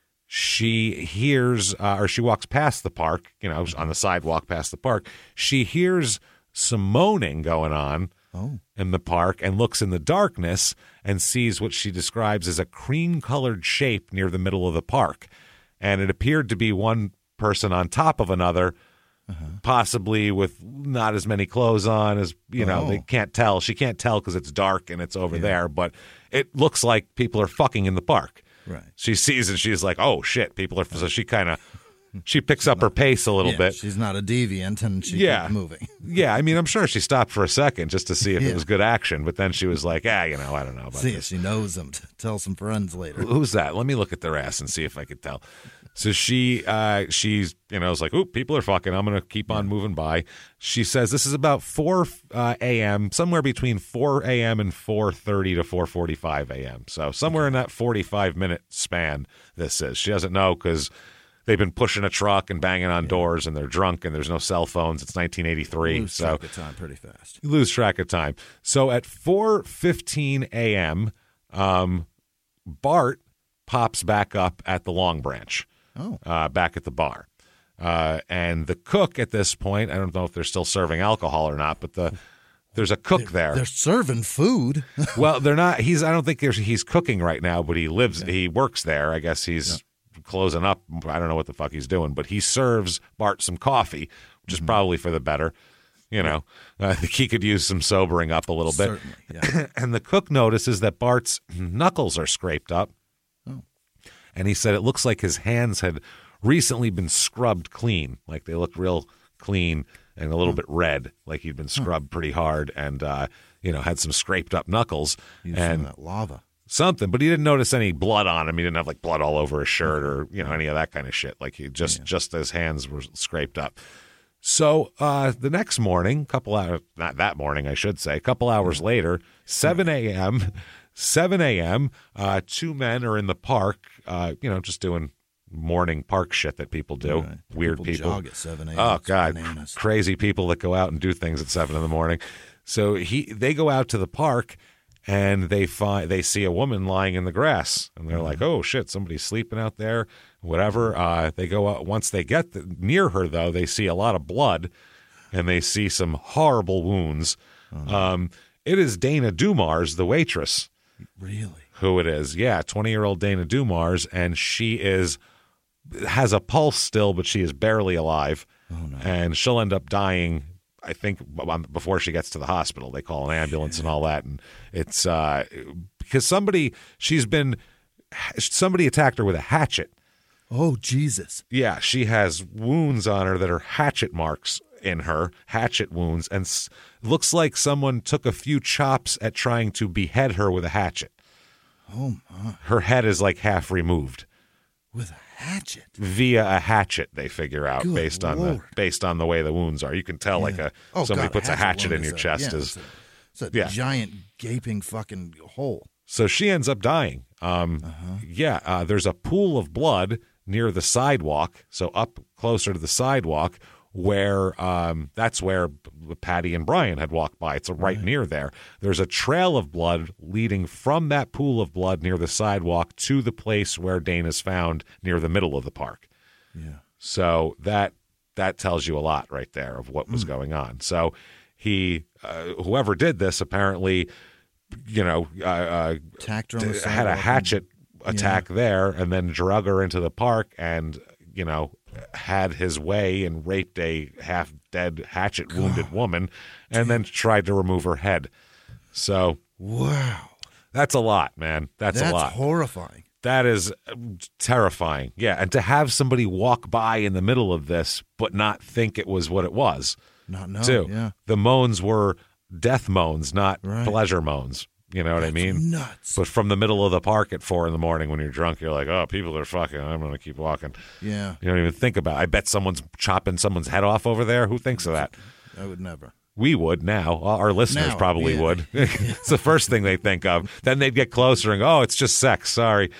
she hears, uh, or she walks past the park, you know, on the sidewalk past the park, she hears some moaning going on. Oh. In the park, and looks in the darkness and sees what she describes as a cream-colored shape near the middle of the park. And it appeared to be one person on top of another, uh-huh. possibly with not as many clothes on as, you know, oh. they can't tell. She can't tell because it's dark and it's over yeah. there, but it looks like people are fucking in the park. Right. She sees and she's like, oh, shit, people are, so she kind of, she picks up her pace a little yeah, bit. She's not a deviant, and she yeah. keeps moving. Yeah, I mean, I'm sure she stopped for a second just to see if yeah. it was good action, but then she was like, ah, you know, I don't know about see this. See if she knows them. Tell some friends later. Who's that? Let me look at their ass and see if I could tell. So she, uh, she's, you know, is like, oop, people are fucking. I'm going to keep on moving by. She says this is about four uh, a.m., somewhere between four a.m. and four thirty to four forty-five a.m. So somewhere in that forty-five minute span this is. She doesn't know because they've been pushing a truck and banging on yeah. doors, and they're drunk, and there's no cell phones. It's nineteen eighty-three. You lose so track of time pretty fast. You lose track of time. So at four fifteen a.m., um, Bart pops back up at the Long Branch, oh. uh, back at the bar. Uh, and the cook at this point, I don't know if they're still serving alcohol or not, but the there's a cook they're, there. They're serving food. Well, they're not. He's. I don't think he's cooking right now, but he lives. Yeah. He works there. I guess he's. Yeah. Closing up. I don't know what the fuck he's doing, but he serves Bart some coffee, which is mm-hmm. probably for the better. You know, I think he could use some sobering up a little bit. Certainly, yeah. And the cook notices that Bart's knuckles are scraped up. Oh. And he said it looks like his hands had recently been scrubbed clean. Like they looked real clean and a little bit red, like he'd been scrubbed pretty hard and, uh, you know, had some scraped up knuckles. Use and some of that lava. Something, but he didn't notice any blood on him. He didn't have like blood all over his shirt or, you know, any of that kind of shit. Like he just, yeah. just his hands were scraped up. So uh, the next morning, couple hours, not that morning, I should say, a couple hours later, seven a.m., seven a.m., uh, two men are in the park, uh, you know, just doing morning park shit that people do. Right. Weird people. people. Jog at seven a.m. Oh, God. Bananas. Crazy people that go out and do things at seven in the morning. So he, they go out to the park and they find, they see a woman lying in the grass and they're mm-hmm. like, oh, shit, somebody's sleeping out there. Whatever. Uh, they go out. Once they get the, near her, though, they see a lot of blood and they see some horrible wounds. Oh. Um, it is Dana Dumars, the waitress. Really? Who it is. Yeah, twenty-year-old Dana Dumars, and she is has a pulse still, but she is barely alive. Oh, no. And she'll end up dying, I think, before she gets to the hospital. They call an ambulance and all that. And it's uh, because somebody, she's been, somebody attacked her with a hatchet. Oh, Jesus. Yeah, she has wounds on her that are hatchet marks in her, hatchet wounds, and s- looks like someone took a few chops at trying to behead her with a hatchet. Oh, my. Her head is like half removed. With a hatchet? Via a hatchet, they figure out, Good based on Lord. the based on the way the wounds are. You can tell Yeah. like a oh, somebody God, puts a hatchet in wound your is a- chest yeah, is it's a, it's a yeah. giant gaping fucking hole. So she ends up dying. Um, Uh-huh. Yeah, uh, there's a pool of blood near the sidewalk, so up closer to the sidewalk, where um, that's where Patty and Brian had walked by. It's right, right near there. There's a trail of blood leading from that pool of blood near the sidewalk to the place where Dana's found near the middle of the park. Yeah. So that that tells you a lot right there of what was mm. going on. So he, uh, whoever did this, apparently, you know, uh, uh, Attacked her on the d- had a hatchet and, attack yeah. there, and then drug her into the park, and you know, had his way and raped a half dead, hatchet wounded woman, and then tried to remove her head. So wow, that's a lot, man. That's, that's a lot. Horrifying. That is terrifying. Yeah, and to have somebody walk by in the middle of this but not think it was what it was. Not know. Too. Yeah. The moans were death moans, not right. pleasure moans. You know what That's I mean? Nuts. But from the middle of the park at four in the morning when you're drunk, you're like, oh, people are fucking. I'm going to keep walking. Yeah. You don't even think about it. I bet someone's chopping someone's head off over there. Who thinks of that? I would never. We would now. Our listeners now, probably yeah. would. It's the first thing they think of. Then they'd get closer and go, oh, it's just sex. Sorry.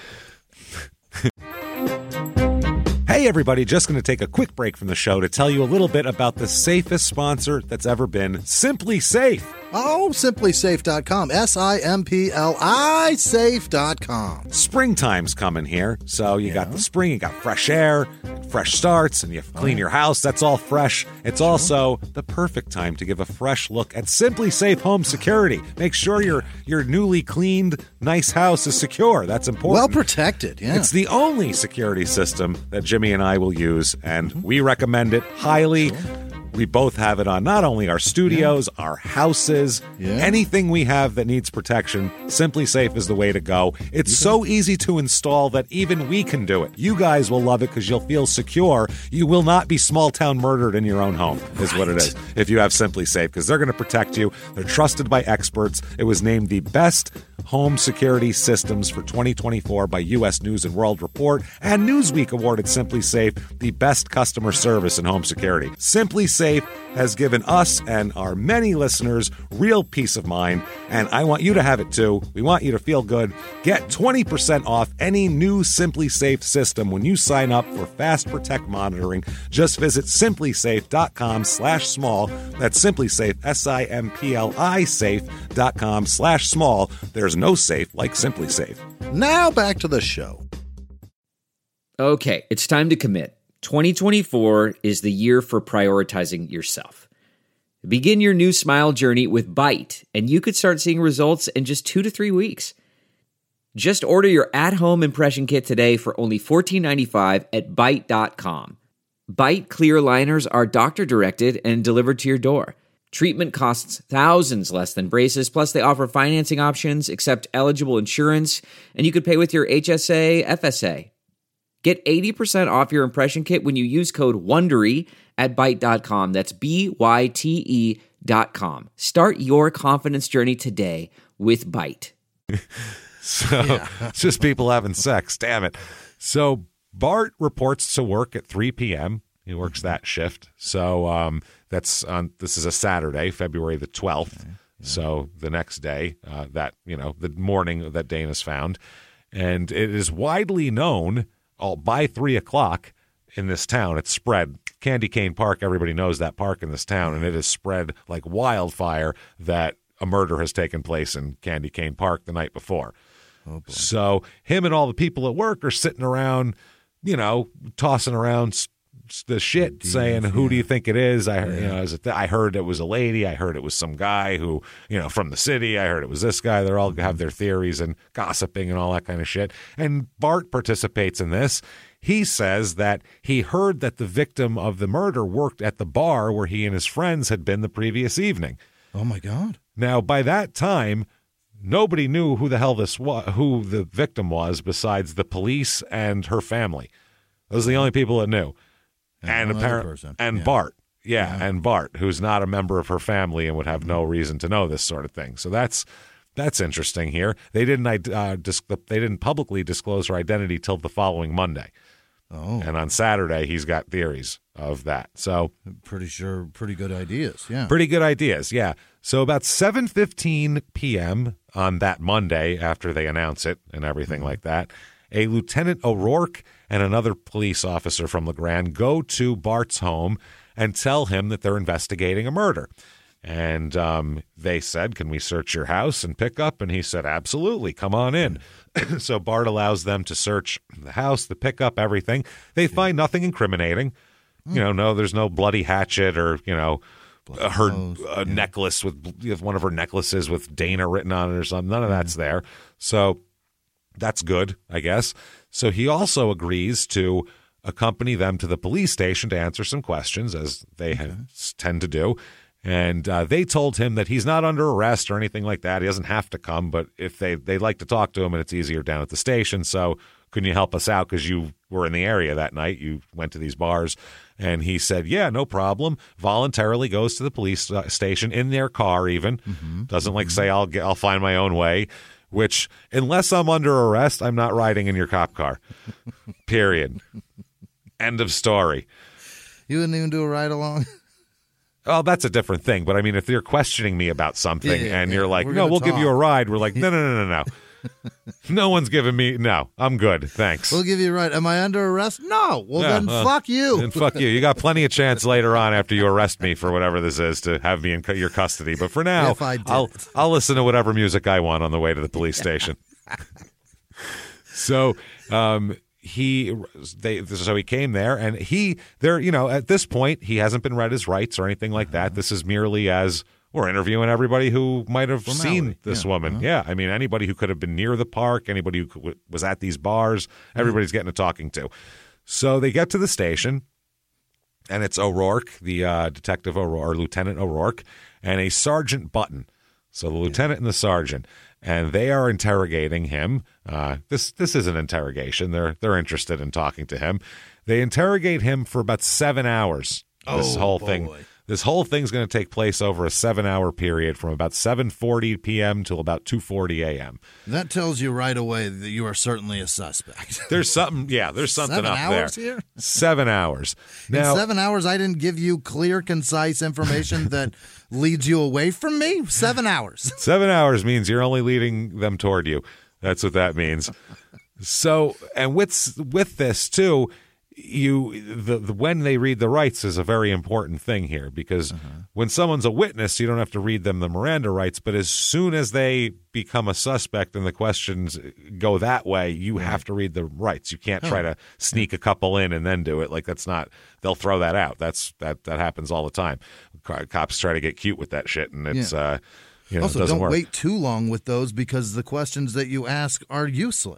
Hey, everybody, just going to take a quick break from the show to tell you a little bit about the safest sponsor that's ever been, Simply Safe. Oh, simply safe dot com. S I M P L I safe dot com. Springtime's coming here, so you yeah. got the spring, you got fresh air, fresh starts, and you clean your house. That's all fresh. It's sure. also the perfect time to give a fresh look at Simply Safe Home Security. Make sure your your newly cleaned, nice house is secure. That's important. Well protected, yeah. It's the only security system that Jimmy and I will use, and mm-hmm. we recommend it highly. Sure. We both have it on not only our studios, yeah. our houses, yeah. anything we have that needs protection. Simply Safe is the way to go. It's so easy to install that even we can do it. You guys will love it because you'll feel secure. You will not be small town murdered in your own home, is right. what it is, if you have Simply Safe, because they're going to protect you. They're trusted by experts. It was named the best home security systems for twenty twenty-four by U S News and World Report, and Newsweek awarded Simply Safe the best customer service in home security. Simply Safe has given us and our many listeners real peace of mind, and I want you to have it too. We want you to feel good. Get twenty percent off any new Simply Safe system when you sign up for Fast Protect monitoring. Just visit simplysafe.com slash small. That's SimpliSafe, S I M P L I safe.com slash small. There's no safe like Simply Safe. Now back to the show. Okay, it's time to commit. twenty twenty-four is the year for prioritizing yourself. Begin your new smile journey with Byte, and you could start seeing results in just two to three weeks. Just order your at-home impression kit today for only fourteen ninety-five at byte dot com. Byte clear liners are doctor-directed and delivered to your door. Treatment costs thousands less than braces, plus they offer financing options, accept eligible insurance, and you could pay with your H S A, F S A. Get eighty percent off your impression kit when you use code WONDERY at Byte dot com. That's B Y T E dot com. Start your confidence journey today with Byte. So yeah. It's just people having sex. Damn it. So Bart reports to work at three p.m. He works that shift. So um, that's on. This is a Saturday, February the twelfth. Okay. Yeah. So the next day, uh, that you know, the morning that Dana's found, and it is widely known. All by three o'clock in this town, it's spread. Candy Cane Park. Everybody knows that park in this town, and it is spread like wildfire that a murder has taken place in Candy Cane Park the night before. Oh, so him and all the people at work are sitting around, you know, tossing around the shit, saying, "Who yeah. do you think it is?" I, yeah. you know, is it th- I heard it was a lady. I heard it was some guy who, you know, from the city. I heard it was this guy. They're all have their theories and gossiping and all that kind of shit. And Bart participates in this. He says that he heard that the victim of the murder worked at the bar where he and his friends had been the previous evening. Oh my God! Now, by that time, nobody knew who the hell this was, who the victim was, besides the police and her family. Those are the only people that knew. And, and apparently, and yeah. Bart, yeah, yeah, and Bart, who's not a member of her family and would have no reason to know this sort of thing. So that's that's interesting here. They didn't uh, dis- they didn't publicly disclose her identity till the following Monday. Oh, and on Saturday he's got theories of that. So pretty sure, pretty good ideas, yeah, pretty good ideas, yeah. So about seven fifteen p.m. on that Monday, after they announce it and everything mm-hmm. like that, a Lieutenant O'Rourke and another police officer from LeGrand go to Bart's home and tell him that they're investigating a murder. And um, they said, "Can we search your house and pick up?" And he said, "Absolutely, come on in." So Bart allows them to search the house, the pickup, everything. They find nothing incriminating. Mm. You know, no, there's no bloody hatchet or, you know, uh, her uh, yeah. necklace with one of her necklaces with Dana written on it or something. None of that's there. So that's good, I guess. So he also agrees to accompany them to the police station to answer some questions, as they okay. have, tend to do. And uh, they told him that he's not under arrest or anything like that. He doesn't have to come, but if they they like to talk to him, and it's easier down at the station. So couldn't you help us out because you were in the area that night? You went to these bars. And he said, yeah, no problem. Voluntarily goes to the police station in their car even. Mm-hmm. Doesn't like mm-hmm. say, I'll get, I'll find my own way. Which, unless I'm under arrest, I'm not riding in your cop car. Period. End of story. You wouldn't even do a ride along? Oh, that's a different thing. But I mean, if you're questioning me about something yeah, yeah, and you're yeah. like, we're no, we'll talk. give you a ride. We're like, no, no, no, no, no. No one's giving me, no, I'm good. Thanks. We'll give you a ride. Am I under arrest? No. Well, yeah, then uh, fuck you. Then fuck you. You got plenty of chance later on after you arrest me for whatever this is to have me in your custody. But for now, if I did. I'll, I'll listen to whatever music I want on the way to the police station. So, um, He they so he came there and he there you know at this point he hasn't been read his rights or anything like that. This is merely as we're interviewing everybody who might have Formality. seen this yeah. woman. Uh-huh. Yeah, I mean anybody who could have been near the park, anybody who could, was at these bars, everybody's mm-hmm. getting a talking to. So they get to the station, and it's O'Rourke, the uh, detective O'Rourke, or Lieutenant O'Rourke, and a Sergeant Button. So the lieutenant and the sergeant. And they are interrogating him. Uh, this this is an interrogation. They're they're interested in talking to him. They interrogate him for about seven hours. This oh, whole boy. thing. This whole thing's going to take place over a seven-hour period from about seven forty p.m. till about two forty a.m. That tells you right away that you are certainly a suspect. There's something, yeah, there's something seven up hours there. Here? Seven hours. Now, In seven hours, I didn't give you clear, concise information that leads you away from me? Seven hours. Seven hours means you're only leading them toward you. That's what that means. So, and with with this, too, you the, the when they read the rights is a very important thing here, because uh-huh. when someone's a witness, you don't have to read them the Miranda rights, but as soon as they become a suspect and the questions go that way, you right. have to read the rights. You can't try to sneak a couple in and then do it. Like, that's not, they'll throw that out. That's that that happens all the time. Cops try to get cute with that shit, and it's yeah. uh you know, also, it doesn't don't work. wait too long with those, because the questions that you ask are useless.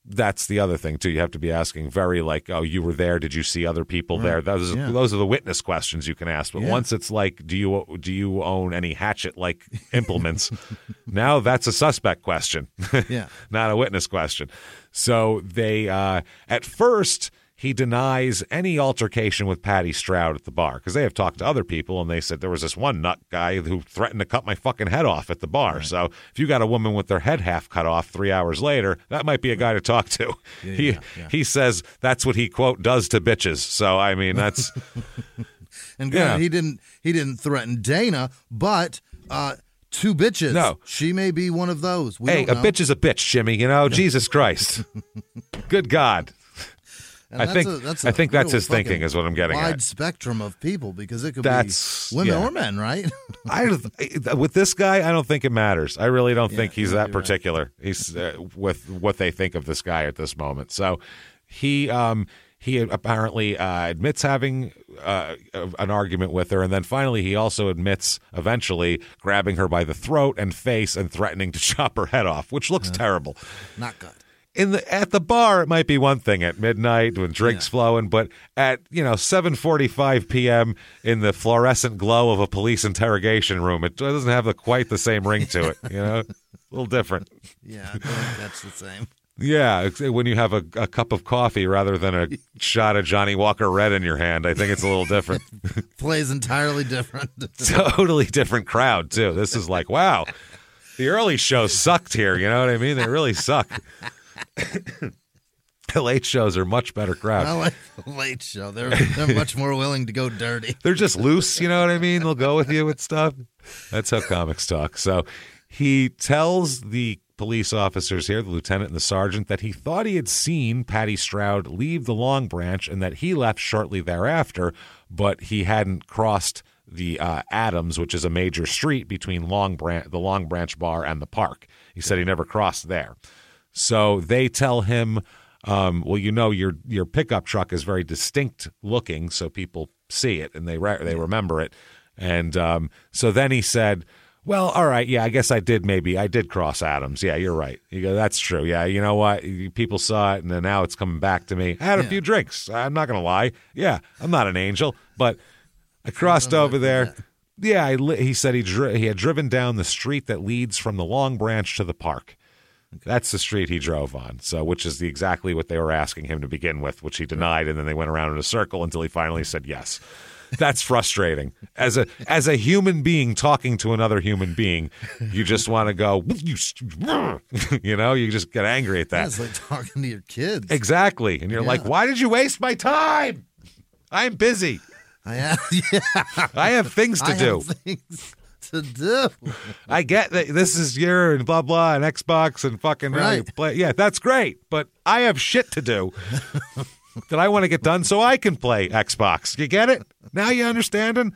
that's the other thing, too. You have to be asking very like, oh, you were there. Did you see other people Right. there? Those, Yeah. those are the witness questions you can ask. But Yeah. once it's like, do you do you own any hatchet-like implements? Now that's a suspect question, Yeah. not a witness question. So they, uh, at first, he denies any altercation with Patty Stroud at the bar because they have talked to other people and they said there was this one nut guy who threatened to cut my fucking head off at the bar. Right. So if you got a woman with their head half cut off three hours later, that might be a guy to talk to. Yeah, he yeah, yeah. he says that's what he quote does to bitches. So I mean that's and granted, yeah. he didn't he didn't threaten Dana, but uh, two bitches. No. She may be one of those. We hey, a don't know. bitch is a bitch, Jimmy. You know, Jesus Christ, good God. And I that's think a, that's I a think that's real his thinking fucking is what I'm getting wide at. spectrum of people because it could That's- be women yeah. or men, right? I with this guy, I don't think it matters. I really don't Yeah, think he's no, that you're right. particular. He's uh, with what they think of this guy at this moment. So he um, he apparently uh, admits having uh, an argument with her, and then finally he also admits eventually grabbing her by the throat and face and threatening to chop her head off, which looks terrible. Not good. In the at the bar, it might be one thing at midnight when drinks Yeah. flowing, but at you know seven forty-five p.m. in the fluorescent glow of a police interrogation room, it doesn't have the, quite the same ring to it. You know, a little different. Yeah, I think that's the same. Yeah, it's- when you have a, a cup of coffee rather than a shot of Johnny Walker Red in your hand, I think it's a little different. Plays entirely different. Totally different crowd too. This is like wow, the early shows sucked here. You know what I mean? They really suck. The late shows are much better crowd. I like the late show. They're they're much more willing to go dirty. They're just loose, you know what I mean? They'll go with you with stuff. That's how comics talk. So he tells the police officers here, the lieutenant and the sergeant, that he thought he had seen Patty Stroud leave the Long Branch and that he left shortly thereafter, but he hadn't crossed the uh, Adams, which is a major street between Long Branch, the Long Branch bar and the park. He said he never crossed there. So they tell him, um, well, you know, your your pickup truck is very distinct looking, so people see it and they re- they remember it. And um, so then he said, well, all right, yeah, I guess I did maybe. I did cross Adams. Yeah, you're right. You go, that's true. Yeah, you know what? People saw it, and then now it's coming back to me. I had a Yeah. few drinks. I'm not going to lie. Yeah, I'm not an angel, but I crossed over there. Yeah, I li- he said he dri- he had driven down the street that leads from the Long Branch to the park. That's the street he drove on, so which is the, exactly what they were asking him to begin with, which he denied, and then they went around in a circle until he finally said yes. That's frustrating. As a as a human being talking to another human being, you just want to go, you, you know, you just get angry at that. It's like talking to your kids. Exactly, and you're Yeah. like, why did you waste my time? I'm busy. I have, yeah, I have things to I do. have things to do. I get that this is your and blah blah and Xbox and fucking uh, Right. you play. Yeah, that's great, but I have shit to do that I want to get done so I can play Xbox. You get it? Now you understanding?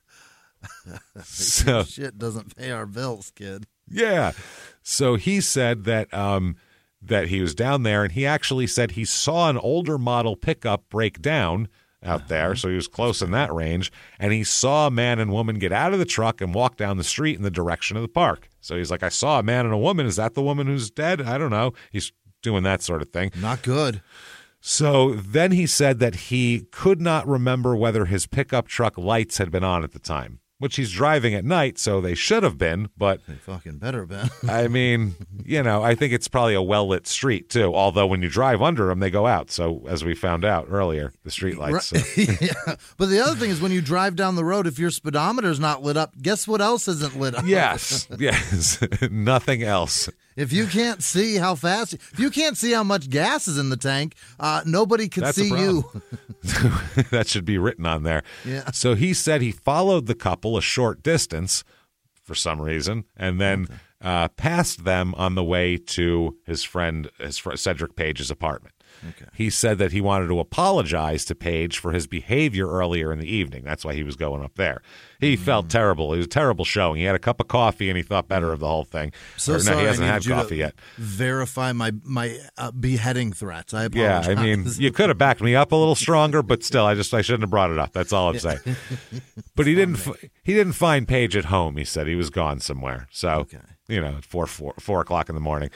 So Shit doesn't pay our bills, kid. yeah, so he said that um that he was down there and he actually said he saw an older model pickup break down out there, so he was close in that range, and he saw a man and woman get out of the truck and walk down the street in the direction of the park. So he's like, I saw a man and a woman. Is that the woman who's dead? I don't know. He's doing that sort of thing. Not good. So then he said that he could not remember whether his pickup truck lights had been on at the time, which he's driving at night, so they should have been, but They fucking better been. I mean, you know, I think it's probably a well-lit street, too, although when you drive under them, they go out. So, as we found out earlier, the street lights. Right. So. Yeah. But the other thing is when you drive down the road, if your speedometer's not lit up, guess what else isn't lit up? Yes, yes, nothing else. If you can't see how fast, if you can't see how much gas is in the tank, uh, nobody can That's a see you. That should be written on there. Yeah. So he said he followed the couple a short distance for some reason, and then okay. uh, passed them on the way to his friend, his fr- Cedric Page's apartment. Okay. He said that he wanted to apologize to Page for his behavior earlier in the evening. That's why he was going up there. He mm. felt terrible. It was a terrible showing. He had a cup of coffee and he thought better of the whole thing. So or, no, sorry, he hasn't I had you coffee yet. Verify my my uh, beheading threats. I Yeah, apologize. I mean, you could have backed me up a little stronger, but still, I just I shouldn't have brought it up. That's all I'm saying. But he didn't f- he didn't find Page at home. He said he was gone somewhere. So Okay. you know, at four four four o'clock in the morning.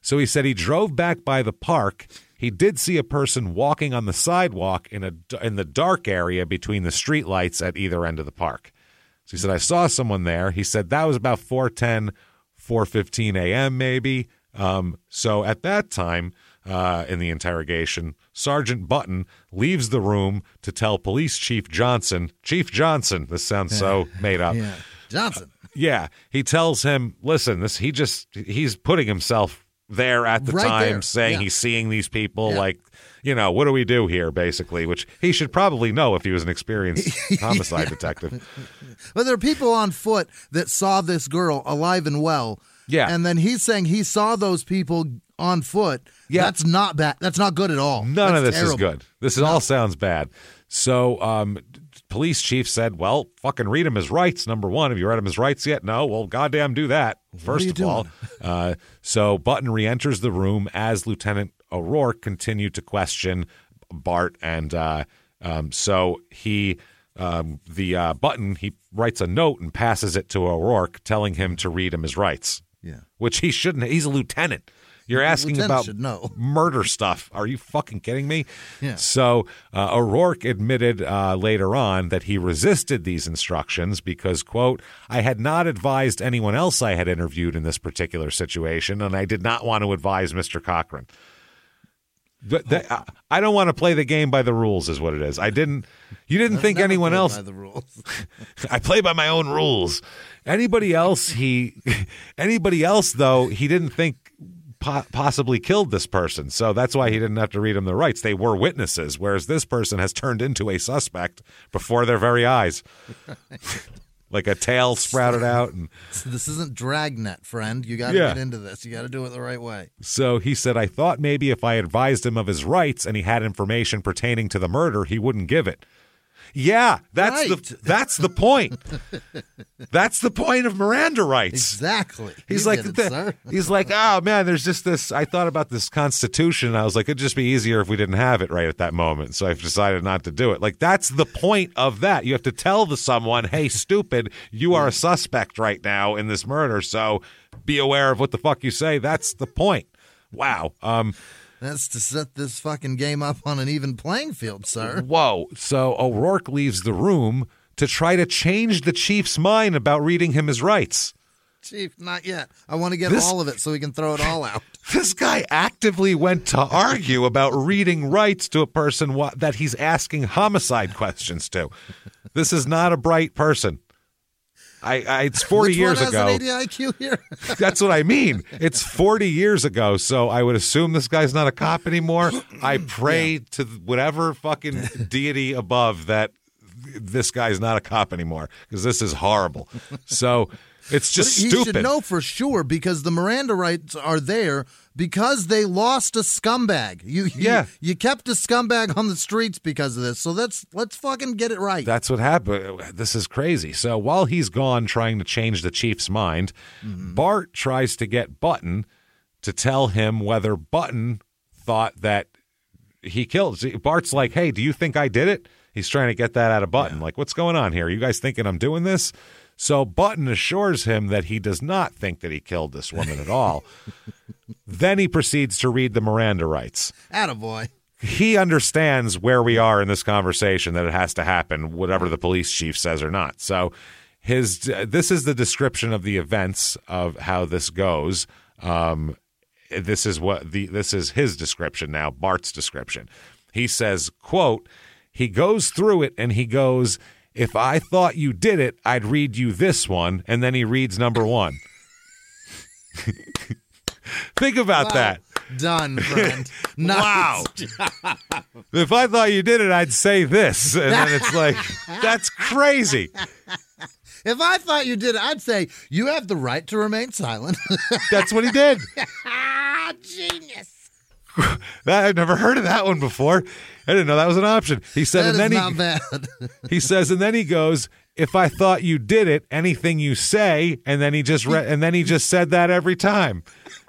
So he said he drove back by the park. He did see a person walking on the sidewalk in a in the dark area between the streetlights at either end of the park. So he said, I saw someone there. He said that was about four ten, four fifteen a.m. maybe. Um, so at that time uh, in the interrogation, Sergeant Button leaves the room to tell Police Chief Johnson, Chief Johnson, this sounds so made up. Yeah. Johnson. Yeah. He tells him, listen, this he just he's putting himself there at the Right time there. saying Yeah. he's seeing these people Yeah. like, you know, what do we do here, basically, which he should probably know if he was an experienced homicide detective. But there are people on foot that saw this girl alive and well. Yeah. And then he's saying he saw those people on foot. Yeah. That's not bad. That's not good at all. None That's of this terrible. is good. This is all sounds bad. So, um, police chief said, well, fucking read him his rights, number one. Have you read him his rights yet? No? Well, goddamn do that, first you of all. Uh, so Button re-enters the room as Lieutenant O'Rourke continued to question Bart. And uh, um, so he, um, the uh, Button, he writes a note and passes it to O'Rourke, telling him to read him his rights. Yeah. Which he shouldn't. He's a lieutenant. You're asking Lieutenant about should know. murder stuff. Are you fucking kidding me? Yeah. So uh, O'Rourke admitted uh, later on that he resisted these instructions because, quote, I had not advised anyone else I had interviewed in this particular situation, and I did not want to advise Mister Cochran. But the, I- I don't want to play the game by the rules, is what it is. I didn't. You didn't think Never anyone played else. by the rules. I play by my own rules. Anybody else? He. Anybody else though? He didn't think po- possibly killed this person, so that's why he didn't have to read them their rights. They were witnesses, whereas this person has turned into a suspect before their very eyes, like a tail sprouted out. And This isn't Dragnet, friend. You got to Yeah. get into this. You got to do it the right way. so he said, I thought maybe if I advised him of his rights and he had information pertaining to the murder, he wouldn't give it. Yeah, that's Right. the that's the point. That's the point of Miranda rights. Exactly. He's You like, get it, the- sir. he's like, oh man, there's just this. I thought about this Constitution. And I was like, it'd just be easier if we didn't have it right at that moment. So I've decided not to do it. Like that's the point of that. You have to tell the someone, hey, stupid, you are a suspect right now in this murder. So be aware of what the fuck you say. That's the point. Wow. Um. That's to set this fucking game up on an even playing field, sir. Whoa. So O'Rourke leaves the room to try to change the chief's mind about reading him his rights. Chief, not yet. I want to get This- all of it so we can throw it all out. This guy actively went to argue about reading rights to a person wa- that he's asking homicide questions to. This is not a bright person. I, I it's forty Which years one has ago. an A D I Q here? That's what I mean. It's forty years ago, so I would assume this guy's not a cop anymore. I pray to whatever fucking deity above that this guy's not a cop anymore because this is horrible. So it's just But he stupid. should know for sure because the Miranda rights are there because they lost a scumbag. You, you Yeah. you kept a scumbag on the streets because of this. So let's let's fucking get it right. That's what happened. This is crazy. So while he's gone trying to change the chief's mind, Bart tries to get Button to tell him whether Button thought that he killed. See, Bart's like, hey, do you think I did it? He's trying to get that out of Button. Like, what's going on here? You guys thinking I'm doing this? So Button assures him that he does not think that he killed this woman at all. Then he proceeds to read the Miranda rights. Attaboy. He understands where we are in this conversation, that it has to happen, whatever the police chief says or not. So his uh, this is the description of the events of how this goes. Um, this is what the this is his description now, Bart's description. He says, quote, he goes through it and he goes, if I thought you did it, I'd read you this one. And then he reads number one. Think about Wow. that. Done, friend. Nice. Wow. If I thought you did it, I'd say this. And then it's like, that's crazy. If I thought you did it, I'd say you have the right to remain silent. That's what he did. ah, genius. That, I've never heard of that one before. I didn't know that was an option. He said, That and is then not he, bad. he says, and then he goes, if I thought you did it, anything you say, and then he just re- and then he just said that every time.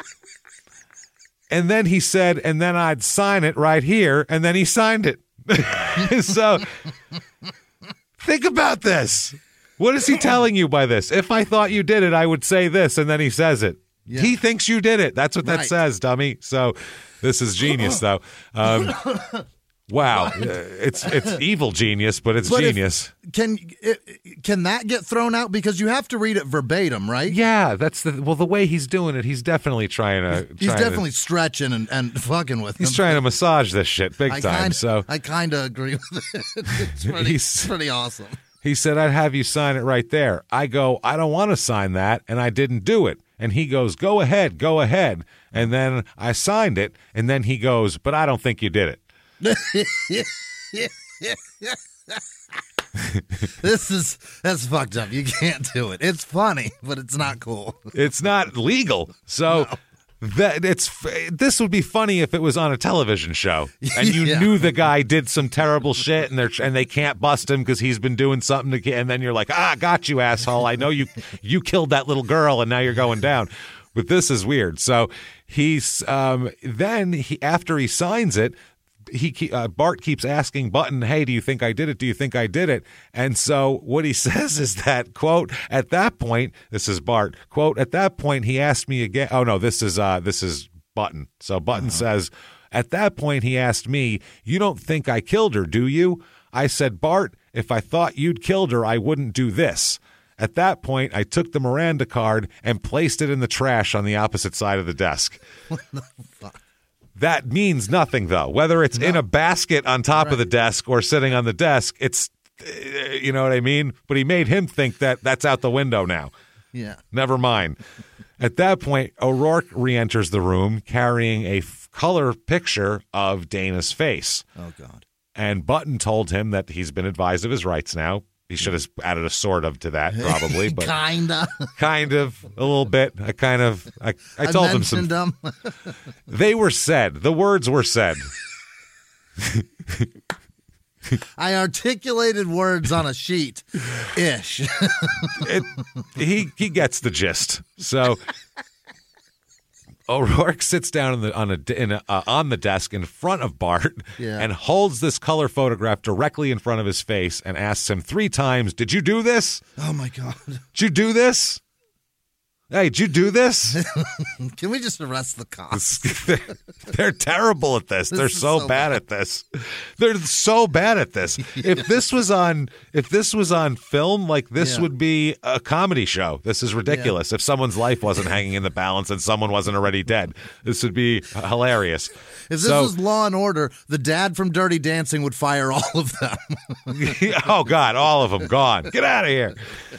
And then he said, and then I'd sign it right here, and then he signed it. So think about this. What is he telling you by this? If I thought you did it, I would say this, and then he says it. Yeah. He thinks you did it. That's what that Right. says, dummy. So this is genius, though. Um, wow. Uh, It's it's evil genius, but it's But if- genius. Can it, can that get thrown out because you have to read it verbatim, right? Yeah, that's the well. The way he's doing it, he's definitely trying to. He's trying to- definitely stretching and, and fucking with He's him. trying to massage this shit big I time. Kinda, so I kind of agree with it. It's pretty, He's- pretty awesome. he said, "I'd have you sign it right there." I go, "I don't want to sign that," and I didn't do it. And he goes, "Go ahead, go ahead." And then I signed it, and then he goes, "But I don't think you did it." This is that's fucked up. You can't do it. It's funny, but it's not cool. It's not legal. So that it's this would be funny if it was on a television show and you Yeah. knew the guy did some terrible shit and they're and they can't bust him because he's been doing something to, and then you're like, "Ah, got you, asshole. I know you you killed that little girl and now you're going down." But this is weird. So he's um, then he after he signs it, he ke- uh, Bart keeps asking Button, "Hey, do you think I did it? Do you think I did it?" And so what he says is that, quote, at that point, this is Bart, quote, at that point he asked me again. Oh no, this is uh this is Button. So Button says, at that point he asked me, "You don't think I killed her, do you?" I said, "Bart, if I thought you'd killed her, I wouldn't do this." At that point, I took the Miranda card and placed it in the trash on the opposite side of the desk. That means nothing, though. Whether it's in a basket on top of the desk or sitting on the desk, it's, uh, you know what I mean? But he made him think that that's out the window now. Yeah. Never mind. At that point, O'Rourke re-enters the room carrying a f- color picture of Dana's face. Oh God. And Button told him that he's been advised of his rights now. He should have added a sort of to that, probably, but Kinda. kind of, a little bit. I kind of, I, I told him some. mentioned them. They were said. The words were said. I articulated words on a sheet, ish. It, he he gets the gist. So O'Rourke sits down in the, on a, in a uh, on the desk in front of Bart Yeah. and holds this color photograph directly in front of his face and asks him three times, "Did you do this? Oh my God. Did you do this? Hey, did you do this?" Can we just arrest the cops? they're, they're terrible at this. This They're is so, so bad bad. at this. They're so bad at this. If this was on, if this was on film, like this Yeah. would be a comedy show. This is ridiculous. If someone's life wasn't hanging in the balance and someone wasn't already dead, this would be hilarious. If this So- was Law and Order, the dad from Dirty Dancing would fire all of them. Oh God, all of them gone. Get out of here.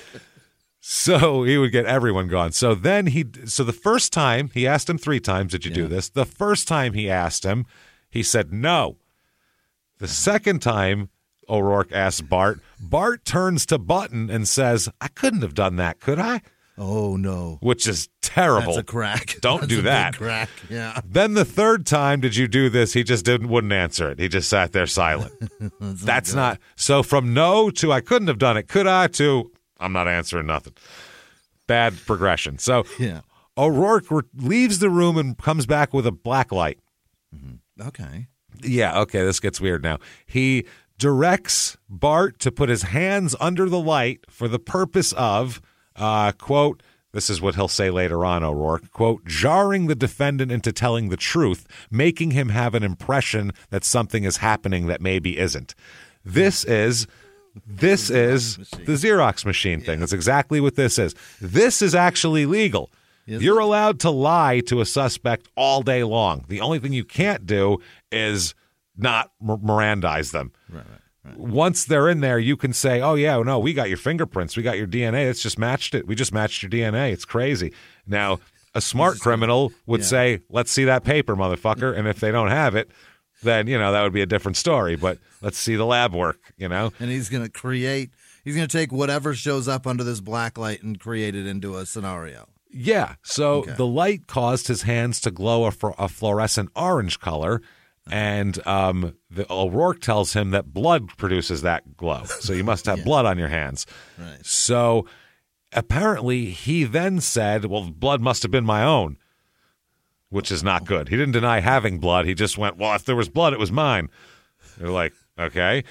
So he would get everyone gone. So then he, so the first time he asked him three times, "Did you do this?" The first time he asked him, he said no. The second time O'Rourke asked Bart, Bart turns to Button and says, "I couldn't have done that, could I?" Oh no. Which is terrible. That's a crack. Don't That's do a that. Big crack. Yeah. Then the third time, "Did you do this?" He just didn't, wouldn't answer it. He just sat there silent. That's not, so from no to "I couldn't have done it, could I?" to "I'm not answering nothing." Bad progression. So Yeah. O'Rourke re- leaves the room and comes back with a black light. Okay. Yeah, okay, this gets weird now. He directs Bart to put his hands under the light for the purpose of, uh, quote, this is what he'll say later on, O'Rourke, quote, "jarring the defendant into telling the truth, making him have an impression that something is happening that maybe isn't." This is... This is the Xerox machine thing. That's exactly what this is. This is actually legal. Is You're allowed to lie to a suspect all day long. The only thing you can't do is not Mir- Mirandize them. Right, right, right. Once they're in there, you can say, "Oh, yeah, no, we got your fingerprints. We got your D N A. It's just matched it. We just matched your D N A. It's crazy." Now, a smart criminal would yeah. say, "Let's see that paper, motherfucker." And if they don't have it, then, you know, that would be a different story. But let's see the lab work, you know? And he's going to create, he's going to take whatever shows up under this black light and create it into a scenario. Yeah. So Okay. the light caused his hands to glow a, fl- a fluorescent orange color. And um, the O'Rourke tells him that blood produces that glow. So you must have Yeah. blood on your hands. Right. So apparently he then said, "Well, blood must have been my own," which is not good. He didn't deny having blood. He just went, "Well, if there was blood, it was mine." They're like, okay.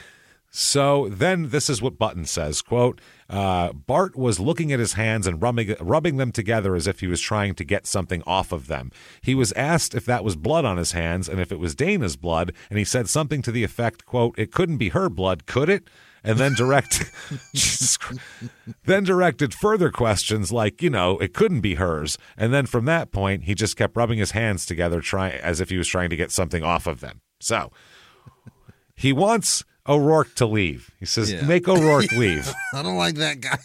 So then this is what Button says, quote, uh, Bart was looking at his hands and rubbing, rubbing them together as if he was trying to get something off of them. He was asked if that was blood on his hands and if it was Dana's blood, and he said something to the effect, quote, it couldn't be her blood, could it? And then direct, then directed further questions like, you know, it couldn't be hers. And then from that point, he just kept rubbing his hands together, trying as if he was trying to get something off of them. So he wants O'Rourke to leave. He says, yeah. make O'Rourke leave. I don't like that guy.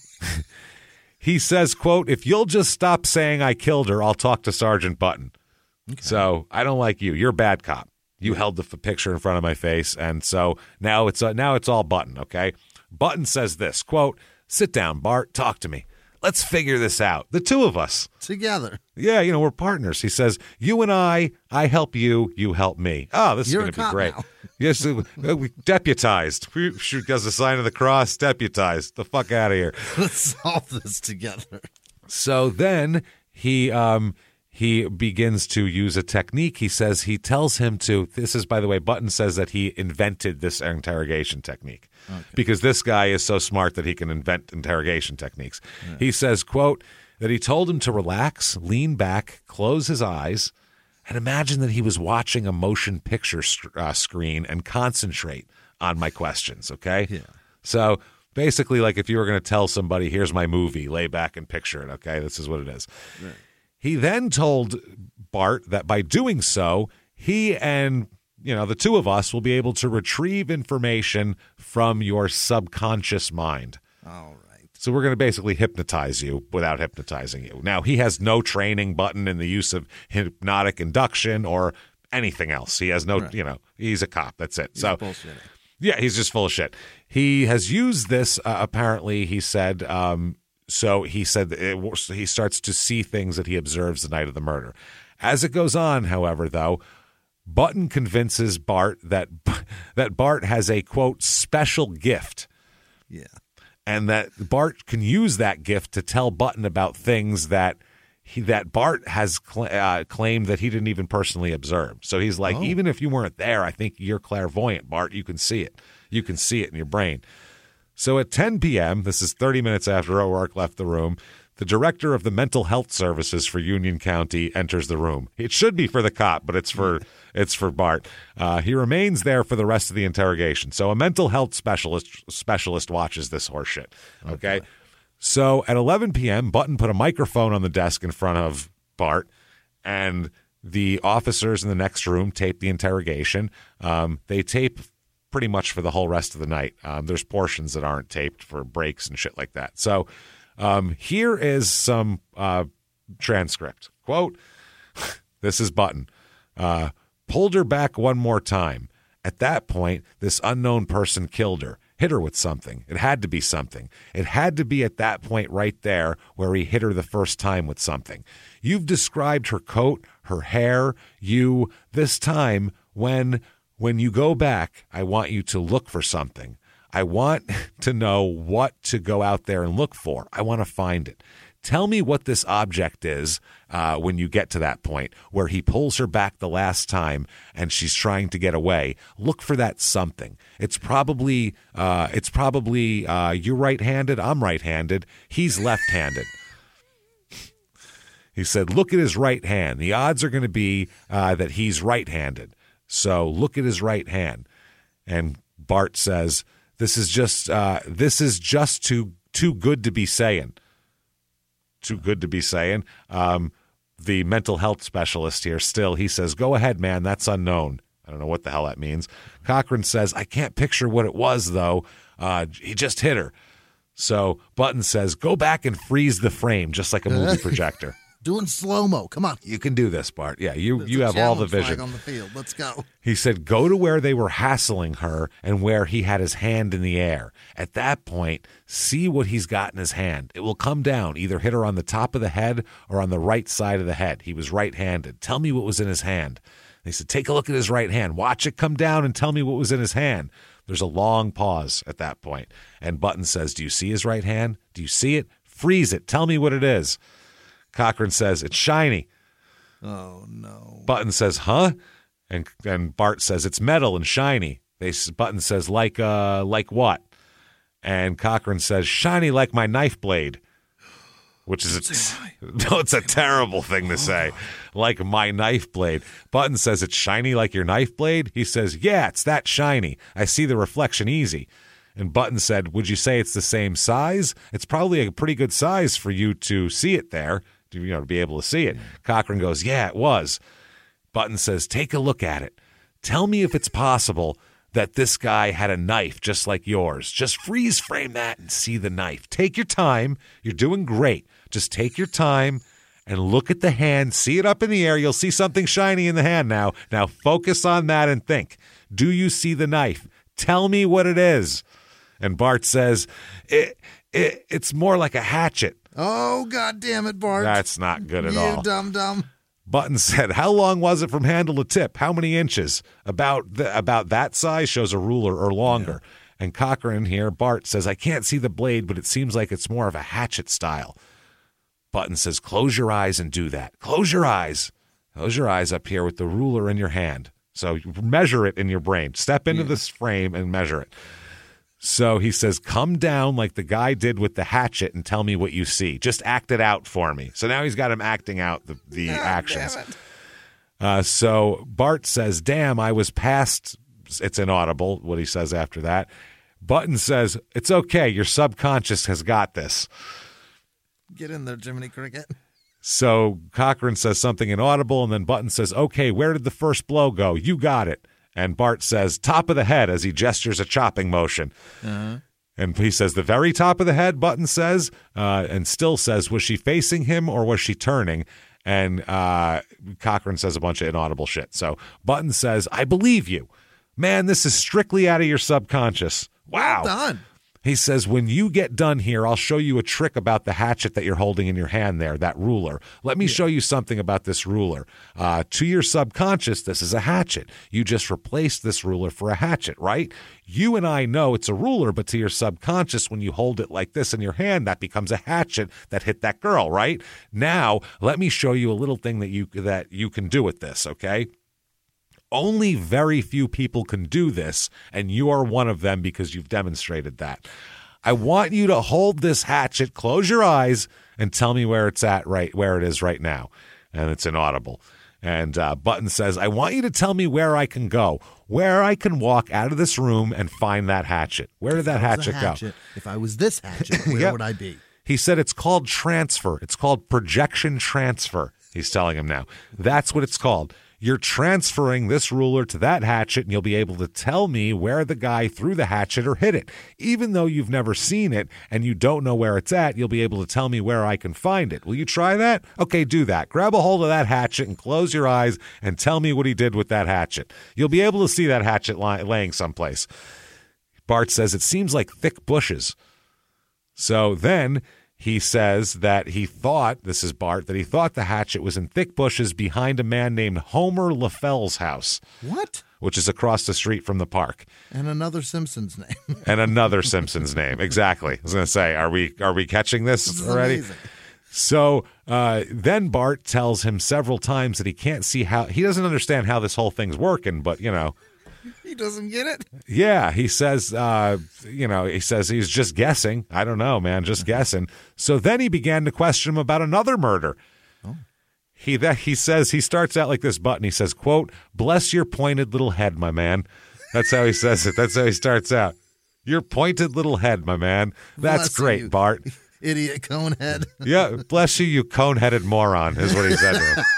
He says, quote, if you'll just stop saying I killed her, I'll talk to Sergeant Button. Okay. So I don't like you. You're a bad cop. You held the f- picture in front of my face, and so now it's uh, now it's all Button, okay? Button says this, quote, sit down, Bart, talk to me. Let's figure this out. The two of us. Together. Yeah, you know, we're partners. He says, you and I, I help you, you help me. Oh, this You're is going to be great. Now. Yes, we deputized. She does the sign of the cross, deputized. The fuck out of here. Let's solve this together. So then he um he begins to use a technique. He says he tells him to, this is, by the way, Button says that he invented this interrogation technique okay. because this guy is so smart that he can invent interrogation techniques. Yeah. He says, quote, that he told him to relax, lean back, close his eyes, and imagine that he was watching a motion picture sc- uh, screen and concentrate on my questions, okay? Yeah. So basically, like if you were going to tell somebody, here's my movie, lay back and picture it, okay? This is what it is. Right. He then told Bart that by doing so, he and, you know, the two of us will be able to retrieve information from your subconscious mind. All right. So we're going to basically hypnotize you without hypnotizing you. Now, he has no training Button in the use of hypnotic induction or anything else. He has no, right. you know, he's a cop. That's it. He's so bullshitting. Yeah, he's just full of shit. He has used this, uh, apparently, he said, um, so he said that it, he starts to see things that he observes the night of the murder. As it goes on, however, though, Button convinces Bart that that Bart has a, quote, special gift. Yeah. And that Bart can use that gift to tell Button about things that he, that Bart has cl- uh, claimed that he didn't even personally observe. So he's like, oh. even if you weren't there, I think you're clairvoyant, Bart. You can see it. You can see it in your brain. So at ten p.m., this is thirty minutes after O'Rourke left the room, the director of the mental health services for Union County enters the room. It should be for the cop, but it's for it's for Bart. Uh, he remains there for the rest of the interrogation. So a mental health specialist specialist watches this horseshit. Okay? okay. So at eleven p.m., Button put a microphone on the desk in front of Bart, and the officers in the next room tape the interrogation. Um, they tape pretty much for the whole rest of the night. Um, there's portions that aren't taped for breaks and shit like that. So um, here is some uh, transcript. Quote, this is Button. Uh, pulled her back one more time. At that point, this unknown person killed her, hit her with something. It had to be something. It had to be at that point right there where he hit her the first time with something. You've described her coat, her hair, you, this time when... When you go back, I want you to look for something. I want to know what to go out there and look for. I want to find it. Tell me what this object is uh, when you get to that point where he pulls her back the last time and she's trying to get away. Look for that something. It's probably uh, it's probably uh, you're right-handed. I'm right-handed. He's left-handed. He said, look at his right hand. The odds are going to be uh, that he's right-handed. So look at his right hand. And Bart says, this is just uh, this is just too too good to be saying. Too good to be saying. Um, the mental health specialist here still, he says, go ahead, man. That's unknown. I don't know what the hell that means. Cochran says, I can't picture what it was, though. Uh, he just hit her. So Button says, go back and freeze the frame, just like a movie projector. Doing slow-mo. Come on. You can do this, Bart. Yeah, you, There's you have all the vision. Flag on the field. Let's go. He said, go to where they were hassling her and where he had his hand in the air. At that point, see what he's got in his hand. It will come down, either hit her on the top of the head or on the right side of the head. He was right-handed. Tell me what was in his hand. He said, take a look at his right hand. Watch it come down and tell me what was in his hand. There's a long pause at that point. And Button says, do you see his right hand? Do you see it? Freeze it. Tell me what it is. Cochran says, it's shiny. Oh, no. Button says, huh? And and Bart says, it's metal and shiny. They Button says, like uh, like what? And Cochran says, shiny like my knife blade. Which is a, no, it's a terrible thing to say. Like my knife blade. Button says it's shiny like your knife blade. He says, yeah, it's that shiny. I see the reflection easy. And Button said, would you say it's the same size? It's probably a pretty good size for you to see it there, to, you know, to be able to see it. Cochran goes, yeah, it was. Button says, take a look at it. Tell me if it's possible that this guy had a knife just like yours. Just freeze frame that and see the knife. Take your time. You're doing great. Just take your time and look at the hand. See it up in the air. You'll see something shiny in the hand now. Now focus on that and think. Do you see the knife? Tell me what it is. And Bart says, it, it it's more like a hatchet. Oh, God damn it, Bart. That's not good at you all. You dum-dum. Button said, how long was it from handle to tip? How many inches? About the, about that size, shows a ruler, or longer. Yeah. And Cochran here, Bart, says, I can't see the blade, but it seems like it's more of a hatchet style. Button says, close your eyes and do that. Close your eyes. Close your eyes up here with the ruler in your hand. So measure it in your brain. Step into yeah. this frame and measure it. So he says, come down like the guy did with the hatchet and tell me what you see. Just act it out for me. So now he's got him acting out the, the oh, actions. Uh, so Bart says, damn, I was past. It's inaudible, what he says after that. Button says, it's okay. Your subconscious has got this. Get in there, Jiminy Cricket. So Cochran says something inaudible, and then Button says, okay, where did the first blow go? You got it. And Bart says, top of the head, as he gestures a chopping motion. Uh-huh. And he says, the very top of the head, Button says, uh, and still says, was she facing him or was she turning? And uh, Cochran says a bunch of inaudible shit. So Button says, I believe you. Man, this is strictly out of your subconscious. Wow. Well done. He says, when you get done here, I'll show you a trick about the hatchet that you're holding in your hand there, that ruler. Let me yeah. show you something about this ruler. Uh, to your subconscious, this is a hatchet. You just replaced this ruler for a hatchet, right? You and I know it's a ruler, but to your subconscious, when you hold it like this in your hand, that becomes a hatchet that hit that girl, right? Now, let me show you a little thing that you that you can do with this, okay? Only very few people can do this, and you are one of them because you've demonstrated that. I want you to hold this hatchet, close your eyes, and tell me where it's at right where it is right now. And it's inaudible. And uh, Button says, I want you to tell me where I can go, where I can walk out of this room and find that hatchet. Where did that hatchet, hatchet go? If I was this hatchet, where yep. would I be? He said it's called transfer. It's called projection transfer, he's telling him now. That's what it's called. You're transferring this ruler to that hatchet, and you'll be able to tell me where the guy threw the hatchet or hit it. Even though you've never seen it and you don't know where it's at, you'll be able to tell me where I can find it. Will you try that? Okay, do that. Grab a hold of that hatchet and close your eyes and tell me what he did with that hatchet. You'll be able to see that hatchet ly- laying someplace. Bart says it seems like thick bushes. So then he says that he thought, this is Bart, that he thought the hatchet was in thick bushes behind a man named Homer LaFell's house. What? Which is across the street from the park. And another Simpsons name. and another Simpsons name. Exactly. I was going to say, are we are we catching this, this is already? Amazing. So uh, then Bart tells him several times that he can't see how, he doesn't understand how this whole thing's working, but, you know. He doesn't get it? Yeah, he says, uh, you know, he says he's just guessing. I don't know, man, just guessing. So then he began to question him about another murder. Oh. He that he says, he starts out like this, Button. He says, quote, bless your pointed little head, my man. That's how he says it. That's how he starts out. Your pointed little head, my man. That's bless great, you, Bart. Idiot conehead. Yeah, bless you, you cone-headed moron, is what he said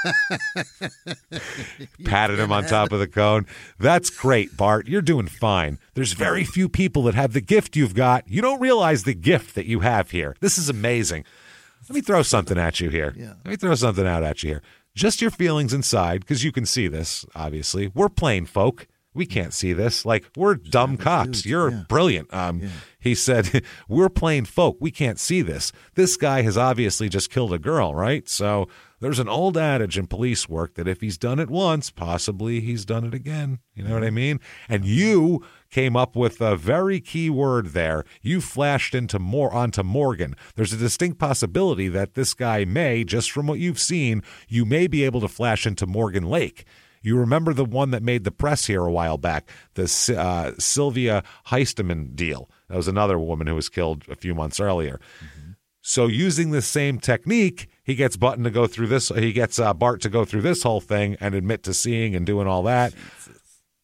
to him. Patted him on top of the cone. That's great, Bart. You're doing fine. There's very few people that have the gift you've got. You don't realize the gift that you have here. This is amazing. Let me throw something at you here. Yeah. Let me throw something out at you here. Just your feelings inside, because you can see this, obviously. We're plain folk. We can't see this. Like, we're dumb cops. You're yeah. brilliant. Um, yeah. He said, we're plain folk. We can't see this. This guy has obviously just killed a girl, right? So there's an old adage in police work that if he's done it once, possibly he's done it again. You know what I mean? And you came up with a very key word there. You flashed into more onto Morgan. There's a distinct possibility that this guy may, just from what you've seen, you may be able to flash into Morgan Lake. You remember the one that made the press here a while back, the uh, Sylvia Heistemann deal. That was another woman who was killed a few months earlier. Mm-hmm. So using the same technique, he gets Button to go through this. He gets uh, Bart to go through this whole thing and admit to seeing and doing all that. Jesus.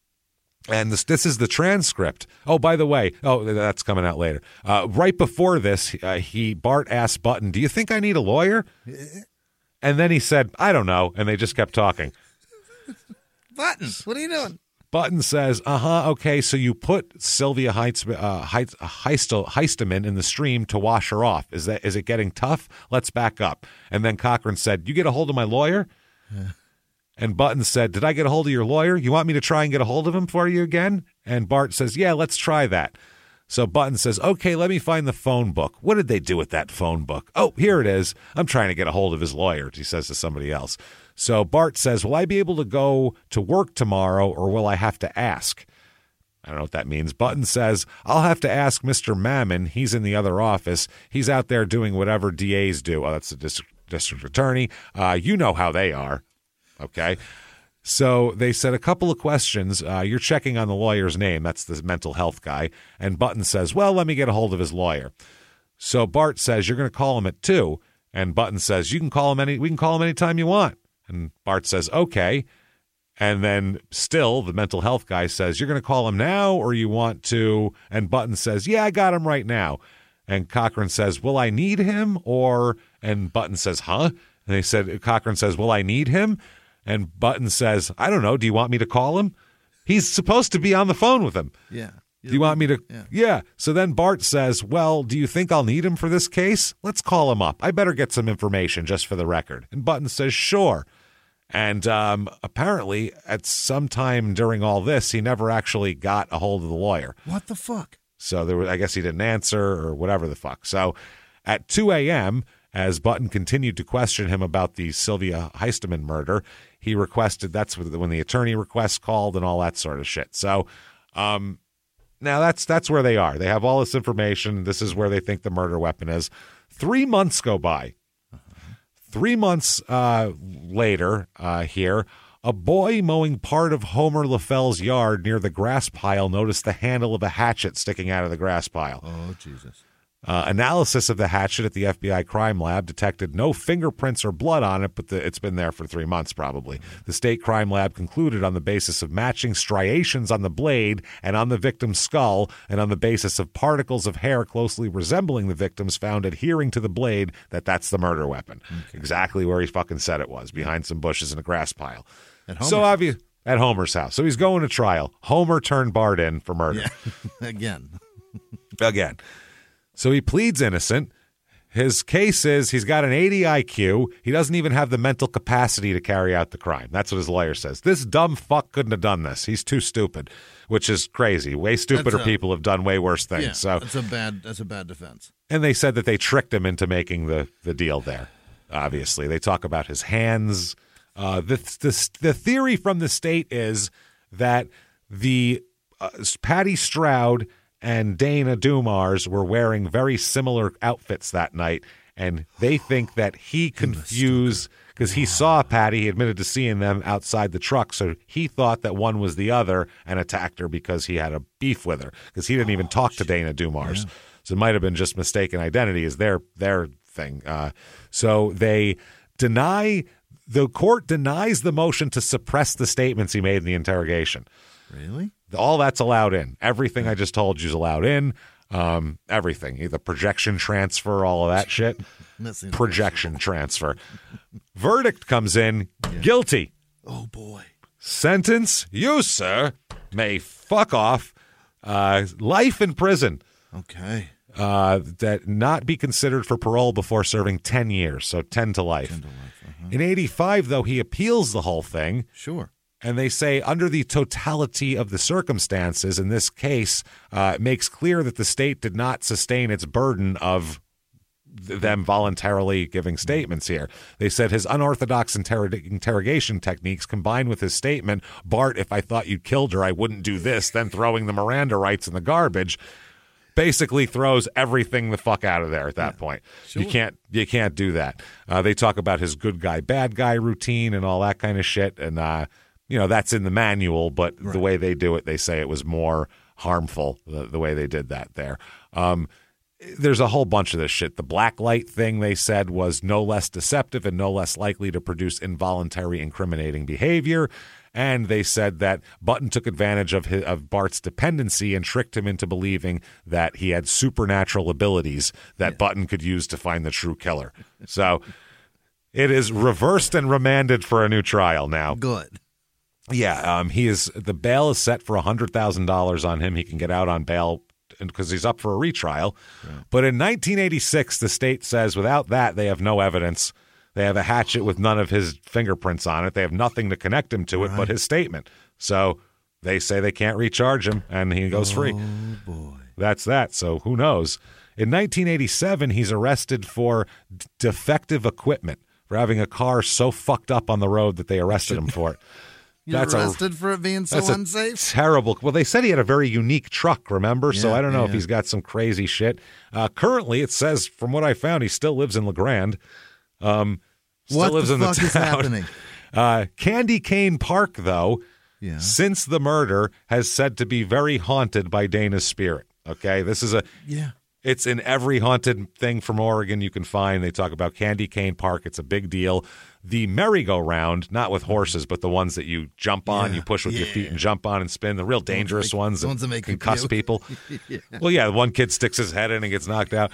And this this is the transcript. Oh, by the way, oh, that's coming out later. Uh, right before this, uh, he Bart asked Button, "Do you think I need a lawyer?" And then he said, "I don't know." And they just kept talking. Button, what are you doing? Button says, uh-huh, okay, so you put Sylvia Heitz, uh, Heitz, Heistel, Heistemann in the stream to wash her off. Is that is it getting tough? Let's back up. And then Cochran said, you get a hold of my lawyer? Yeah. And Button said, did I get a hold of your lawyer? You want me to try and get a hold of him for you again? And Bart says, yeah, let's try that. So Button says, okay, let me find the phone book. What did they do with that phone book? Oh, here it is. I'm trying to get a hold of his lawyer, he says to somebody else. So Bart says, will I be able to go to work tomorrow or will I have to ask? I don't know what that means. Button says, I'll have to ask Mister Mammon. He's in the other office. He's out there doing whatever D As do. Oh, that's the district, district attorney. Uh, you know how they are. Okay. So they said a couple of questions. Uh, you're checking on the lawyer's name. That's the mental health guy. And Button says, well, let me get a hold of his lawyer. So Bart says, you're going to call him at two. And Button says, you can call him any, we can call him anytime you want. And Bart says, okay. And then still the mental health guy says, you're going to call him now or you want to? And Button says, yeah, I got him right now. And Cochran says, will I need him? Or, and Button says, huh? And they said, Cochran says, will I need him? And Button says, I don't know. Do you want me to call him? He's supposed to be on the phone with him. Yeah. Do you want me to? Yeah. yeah. So then Bart says, well, do you think I'll need him for this case? Let's call him up. I better get some information just for the record. And Button says, sure. And um, apparently at some time during all this, he never actually got a hold of the lawyer. What the fuck? So there was, I guess he didn't answer or whatever the fuck. So at two a.m., as Button continued to question him about the Sylvia Heistemann murder, he requested, that's when the attorney request called and all that sort of shit. So um, now that's that's where they are. They have all this information. This is where they think the murder weapon is. Three months go by. Three months uh, later uh, here, a boy mowing part of Homer LaFell's yard near the grass pile noticed the handle of a hatchet sticking out of the grass pile. Oh, Jesus. Uh, analysis of the hatchet at the F B I crime lab detected no fingerprints or blood on it, but the, it's been there for three months probably. The state crime lab concluded on the basis of matching striations on the blade and on the victim's skull, and on the basis of particles of hair closely resembling the victim's found adhering to the blade, that that's the murder weapon. Okay. Exactly where he fucking said it was, behind some bushes in a grass pile. At Homer's so obvious at Homer's house. So he's going to trial. Homer turned Bart in for murder. Yeah. Again. Again. So he pleads innocent. His case is he's got an eighty I Q. He doesn't even have the mental capacity to carry out the crime. That's what his lawyer says. This dumb fuck couldn't have done this. He's too stupid, which is crazy. Way stupider a, people have done way worse things. Yeah, so that's a bad that's a bad defense. And they said that they tricked him into making the, the deal there. Obviously, they talk about his hands. Uh, the, the the theory from the state is that the uh, Patty Stroud and Dana Dumars were wearing very similar outfits that night, and they think that he confused, because he saw Patty, he admitted to seeing them outside the truck, so he thought that one was the other and attacked her because he had a beef with her, because he didn't even oh, talk shit. to Dana Dumars. Yeah. So it might have been just mistaken identity is their, their thing. Uh, so they deny, the court denies the motion to suppress the statements he made in the interrogation. Really? All that's allowed in. Everything I just told you is allowed in. Um, everything. The projection transfer, all of that shit. Projection transfer. Verdict comes in. Yeah. Guilty. Oh, boy. Sentence. You, sir, may fuck off. Uh, life in prison. Okay. Uh, that not be considered for parole before serving ten years. So ten to life. ten to life. Uh-huh. In eighty-five, though, he appeals the whole thing. Sure. And they say under the totality of the circumstances in this case, uh, it makes clear that the state did not sustain its burden of th- them voluntarily giving statements here. They said his unorthodox inter- interrogation techniques combined with his statement, Bart, if I thought you'd killed her, I wouldn't do this, then throwing the Miranda rights in the garbage, basically throws everything the fuck out of there at that yeah, point. Sure. You can't you can't do that. Uh, they talk about his good guy, bad guy routine and all that kind of shit. And uh you know, that's in the manual, but Right. the way they do it, they say it was more harmful, the, the way they did that there. Um, there's a whole bunch of this shit. The black light thing, they said, was no less deceptive and no less likely to produce involuntary incriminating behavior. And they said that Button took advantage of his, of Bart's dependency and tricked him into believing that he had supernatural abilities that yeah. Button could use to find the true killer. So it is reversed and remanded for a new trial now. Good. Yeah, um, he is. The bail is set for one hundred thousand dollars on him. He can get out on bail because he's up for a retrial. Right. But in nineteen eighty-six, the state says without that, they have no evidence. They have a hatchet with none of his fingerprints on it. They have nothing to connect him to it right. but his statement. So they say they can't recharge him, and he goes oh, free. Oh, boy. That's that. So who knows? In nineteen eighty-seven, he's arrested for d- defective equipment, for having a car so fucked up on the road that they arrested him for it. You're that's arrested a, for it being so that's unsafe? Terrible. Well, they said he had a very unique truck, remember? Yeah, so I don't know yeah. if he's got some crazy shit. Uh, currently, it says, from what I found, he still lives in LeGrand. Um, still what lives the in fuck the is town. happening? Uh, Candy Cane Park, though, yeah. since the murder, has said to be very haunted by Dana's spirit. Okay? This is a... Yeah. It's in every haunted thing from Oregon you can find. They talk about Candy Cane Park. It's a big deal. The merry-go-round, not with horses, but the ones that you jump on, yeah, you push with yeah. your feet and jump on and spin, the real dangerous the ones, ones that make you concuss puke. people. yeah. Well, yeah, one kid sticks his head in and gets knocked out.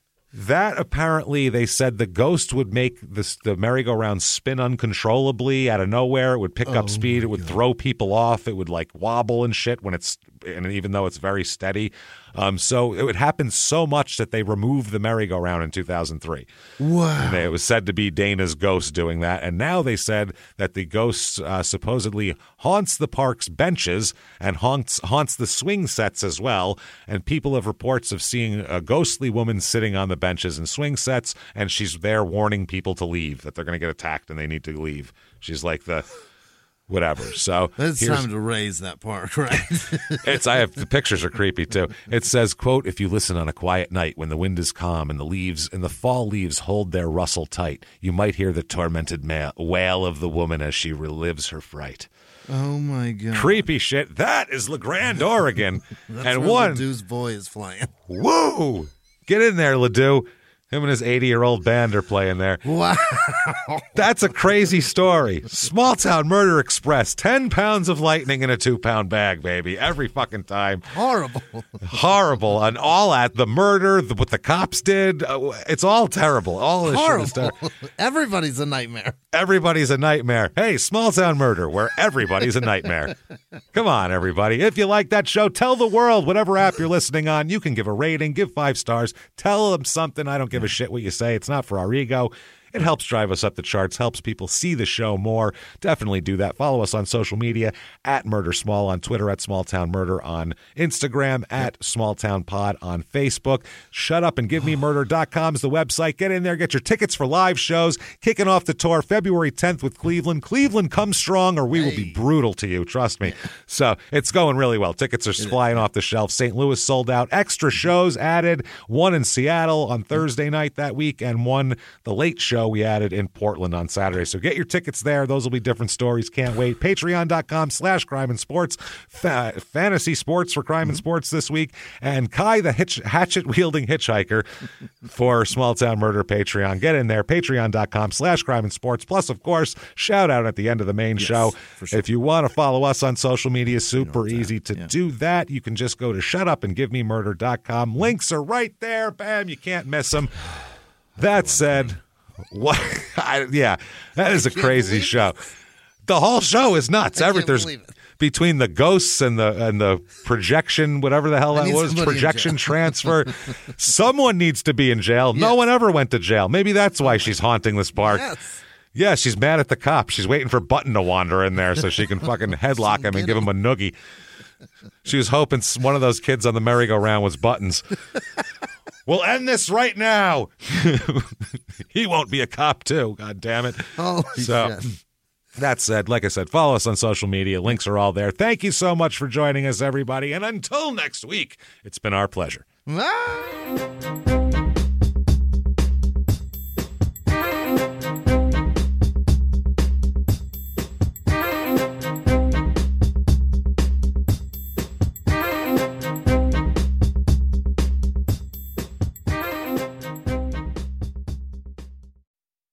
That apparently, they said the ghost would make this, the merry-go-round spin uncontrollably out of nowhere. It would pick Oh, up speed. It would God. throw people off. It would like wobble and shit when it's, and even though it's very steady. Um, so it would happen so much that they removed the merry-go-round in two thousand three. Wow. And it was said to be Dana's ghost doing that. And now they said that the ghost uh, supposedly haunts the park's benches and haunts haunts the swing sets as well. And people have reports of seeing a ghostly woman sitting on the benches and swing sets, and she's there warning people to leave, that they're going to get attacked and they need to leave. She's like the... whatever. So it's here's- time to raise that park, right? It's I have the pictures are creepy too. It says, quote, if you listen on a quiet night when the wind is calm and the leaves and the fall leaves hold their rustle tight, you might hear the tormented ma- wail of the woman as she relives her fright. Oh my God. Creepy shit. That is LeGrand, Oregon. That's and where one Ledoux's boy is flying. woo! Get in there, Ledoux. Him and his eighty-year-old band are playing there. Wow. That's a crazy story. Small Town Murder Express. Ten pounds of lightning in a two-pound bag, baby. Every fucking time. Horrible. Horrible. And all at the murder, the, what the cops did. Uh, it's all terrible. All this shit is Horrible. terrible. Everybody's a nightmare. Everybody's a nightmare. Hey, Small Town Murder, where everybody's a nightmare. Come on, everybody. If you like that show, tell the world, whatever app you're listening on, you can give a rating, give five stars, tell them something. I don't give a shit what you say. It's not for our ego. It helps drive us up the charts, helps people see the show more. Definitely do that. Follow us on social media, at Murder Small on Twitter, at Small Town Murder on Instagram, at Small Town Pod on Facebook. Shut up and give me murder dot com is the website. Get in there, get your tickets for live shows. Kicking off the tour February tenth with Cleveland. Cleveland, come strong or we will be brutal to you, trust me. So it's going really well. Tickets are flying off the shelf. Saint Louis sold out. Extra shows added. One in Seattle on Thursday night that week, and one, the late show, we added in Portland on Saturday. So get your tickets there. Those will be different stories. Can't wait. Patreon.com slash crime and sports. Fa- fantasy sports for crime and sports this week. And Kai the hitch- hatchet-wielding hitchhiker for Small Town Murder Patreon. Get in there. Patreon.com slash crime and sports. Plus, of course, shout out at the end of the main Yes, show. for sure. If you want to follow us on social media, super You know easy to yeah. do that. You can just go to shut up and give me murder dot com. Links are right there. Bam. You can't miss them. That said... What? I, yeah, that is a crazy believe show. The whole show is nuts. I Every can't there's believe it. between the ghosts and the and the projection, whatever the hell I that need was, somebody in projection jail. transfer. Someone needs to be in jail. No Yes. one ever went to jail. Maybe that's why she's haunting this park. Yes. Yeah, she's mad at the cop. She's waiting for Button to wander in there so she can fucking headlock him and give him a noogie. She was hoping s- one of those kids on the merry-go-round was Buttons. We'll end this right now. He won't be a cop, too. God damn it. Holy So, shit. that said, like I said, follow us on social media. Links are all there. Thank you so much for joining us, everybody. And until next week, it's been our pleasure. Ah!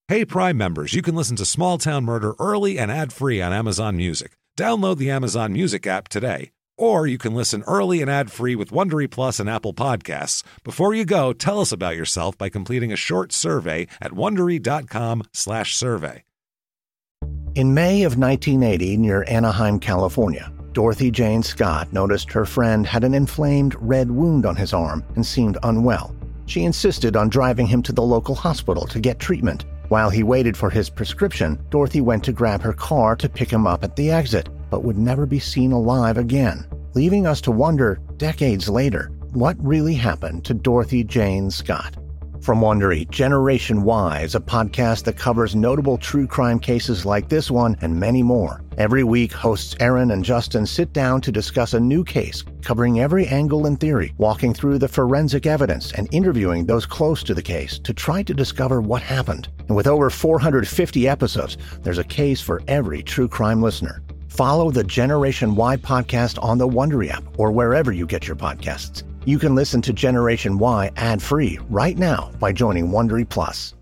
Hey, Prime members, you can listen to Small Town Murder early and ad-free on Amazon Music. Download the Amazon Music app today. Or you can listen early and ad-free with Wondery Plus and Apple Podcasts. Before you go, tell us about yourself by completing a short survey at Wondery.com slash survey. In May of nineteen eighty, near Anaheim, California, Dorothy Jane Scott noticed her friend had an inflamed red wound on his arm and seemed unwell. She insisted on driving him to the local hospital to get treatment. While he waited for his prescription, Dorothy went to grab her car to pick him up at the exit, but would never be seen alive again, leaving us to wonder, decades later, what really happened to Dorothy Jane Scott. From Wondery, Generation Y is a podcast that covers notable true crime cases like this one and many more. Every week, hosts Aaron and Justin sit down to discuss a new case, covering every angle and theory, walking through the forensic evidence and interviewing those close to the case to try to discover what happened. And with over four hundred fifty episodes, there's a case for every true crime listener. Follow the Generation Y podcast on the Wondery app or wherever you get your podcasts. You can listen to Generation Y ad-free right now by joining Wondery Plus.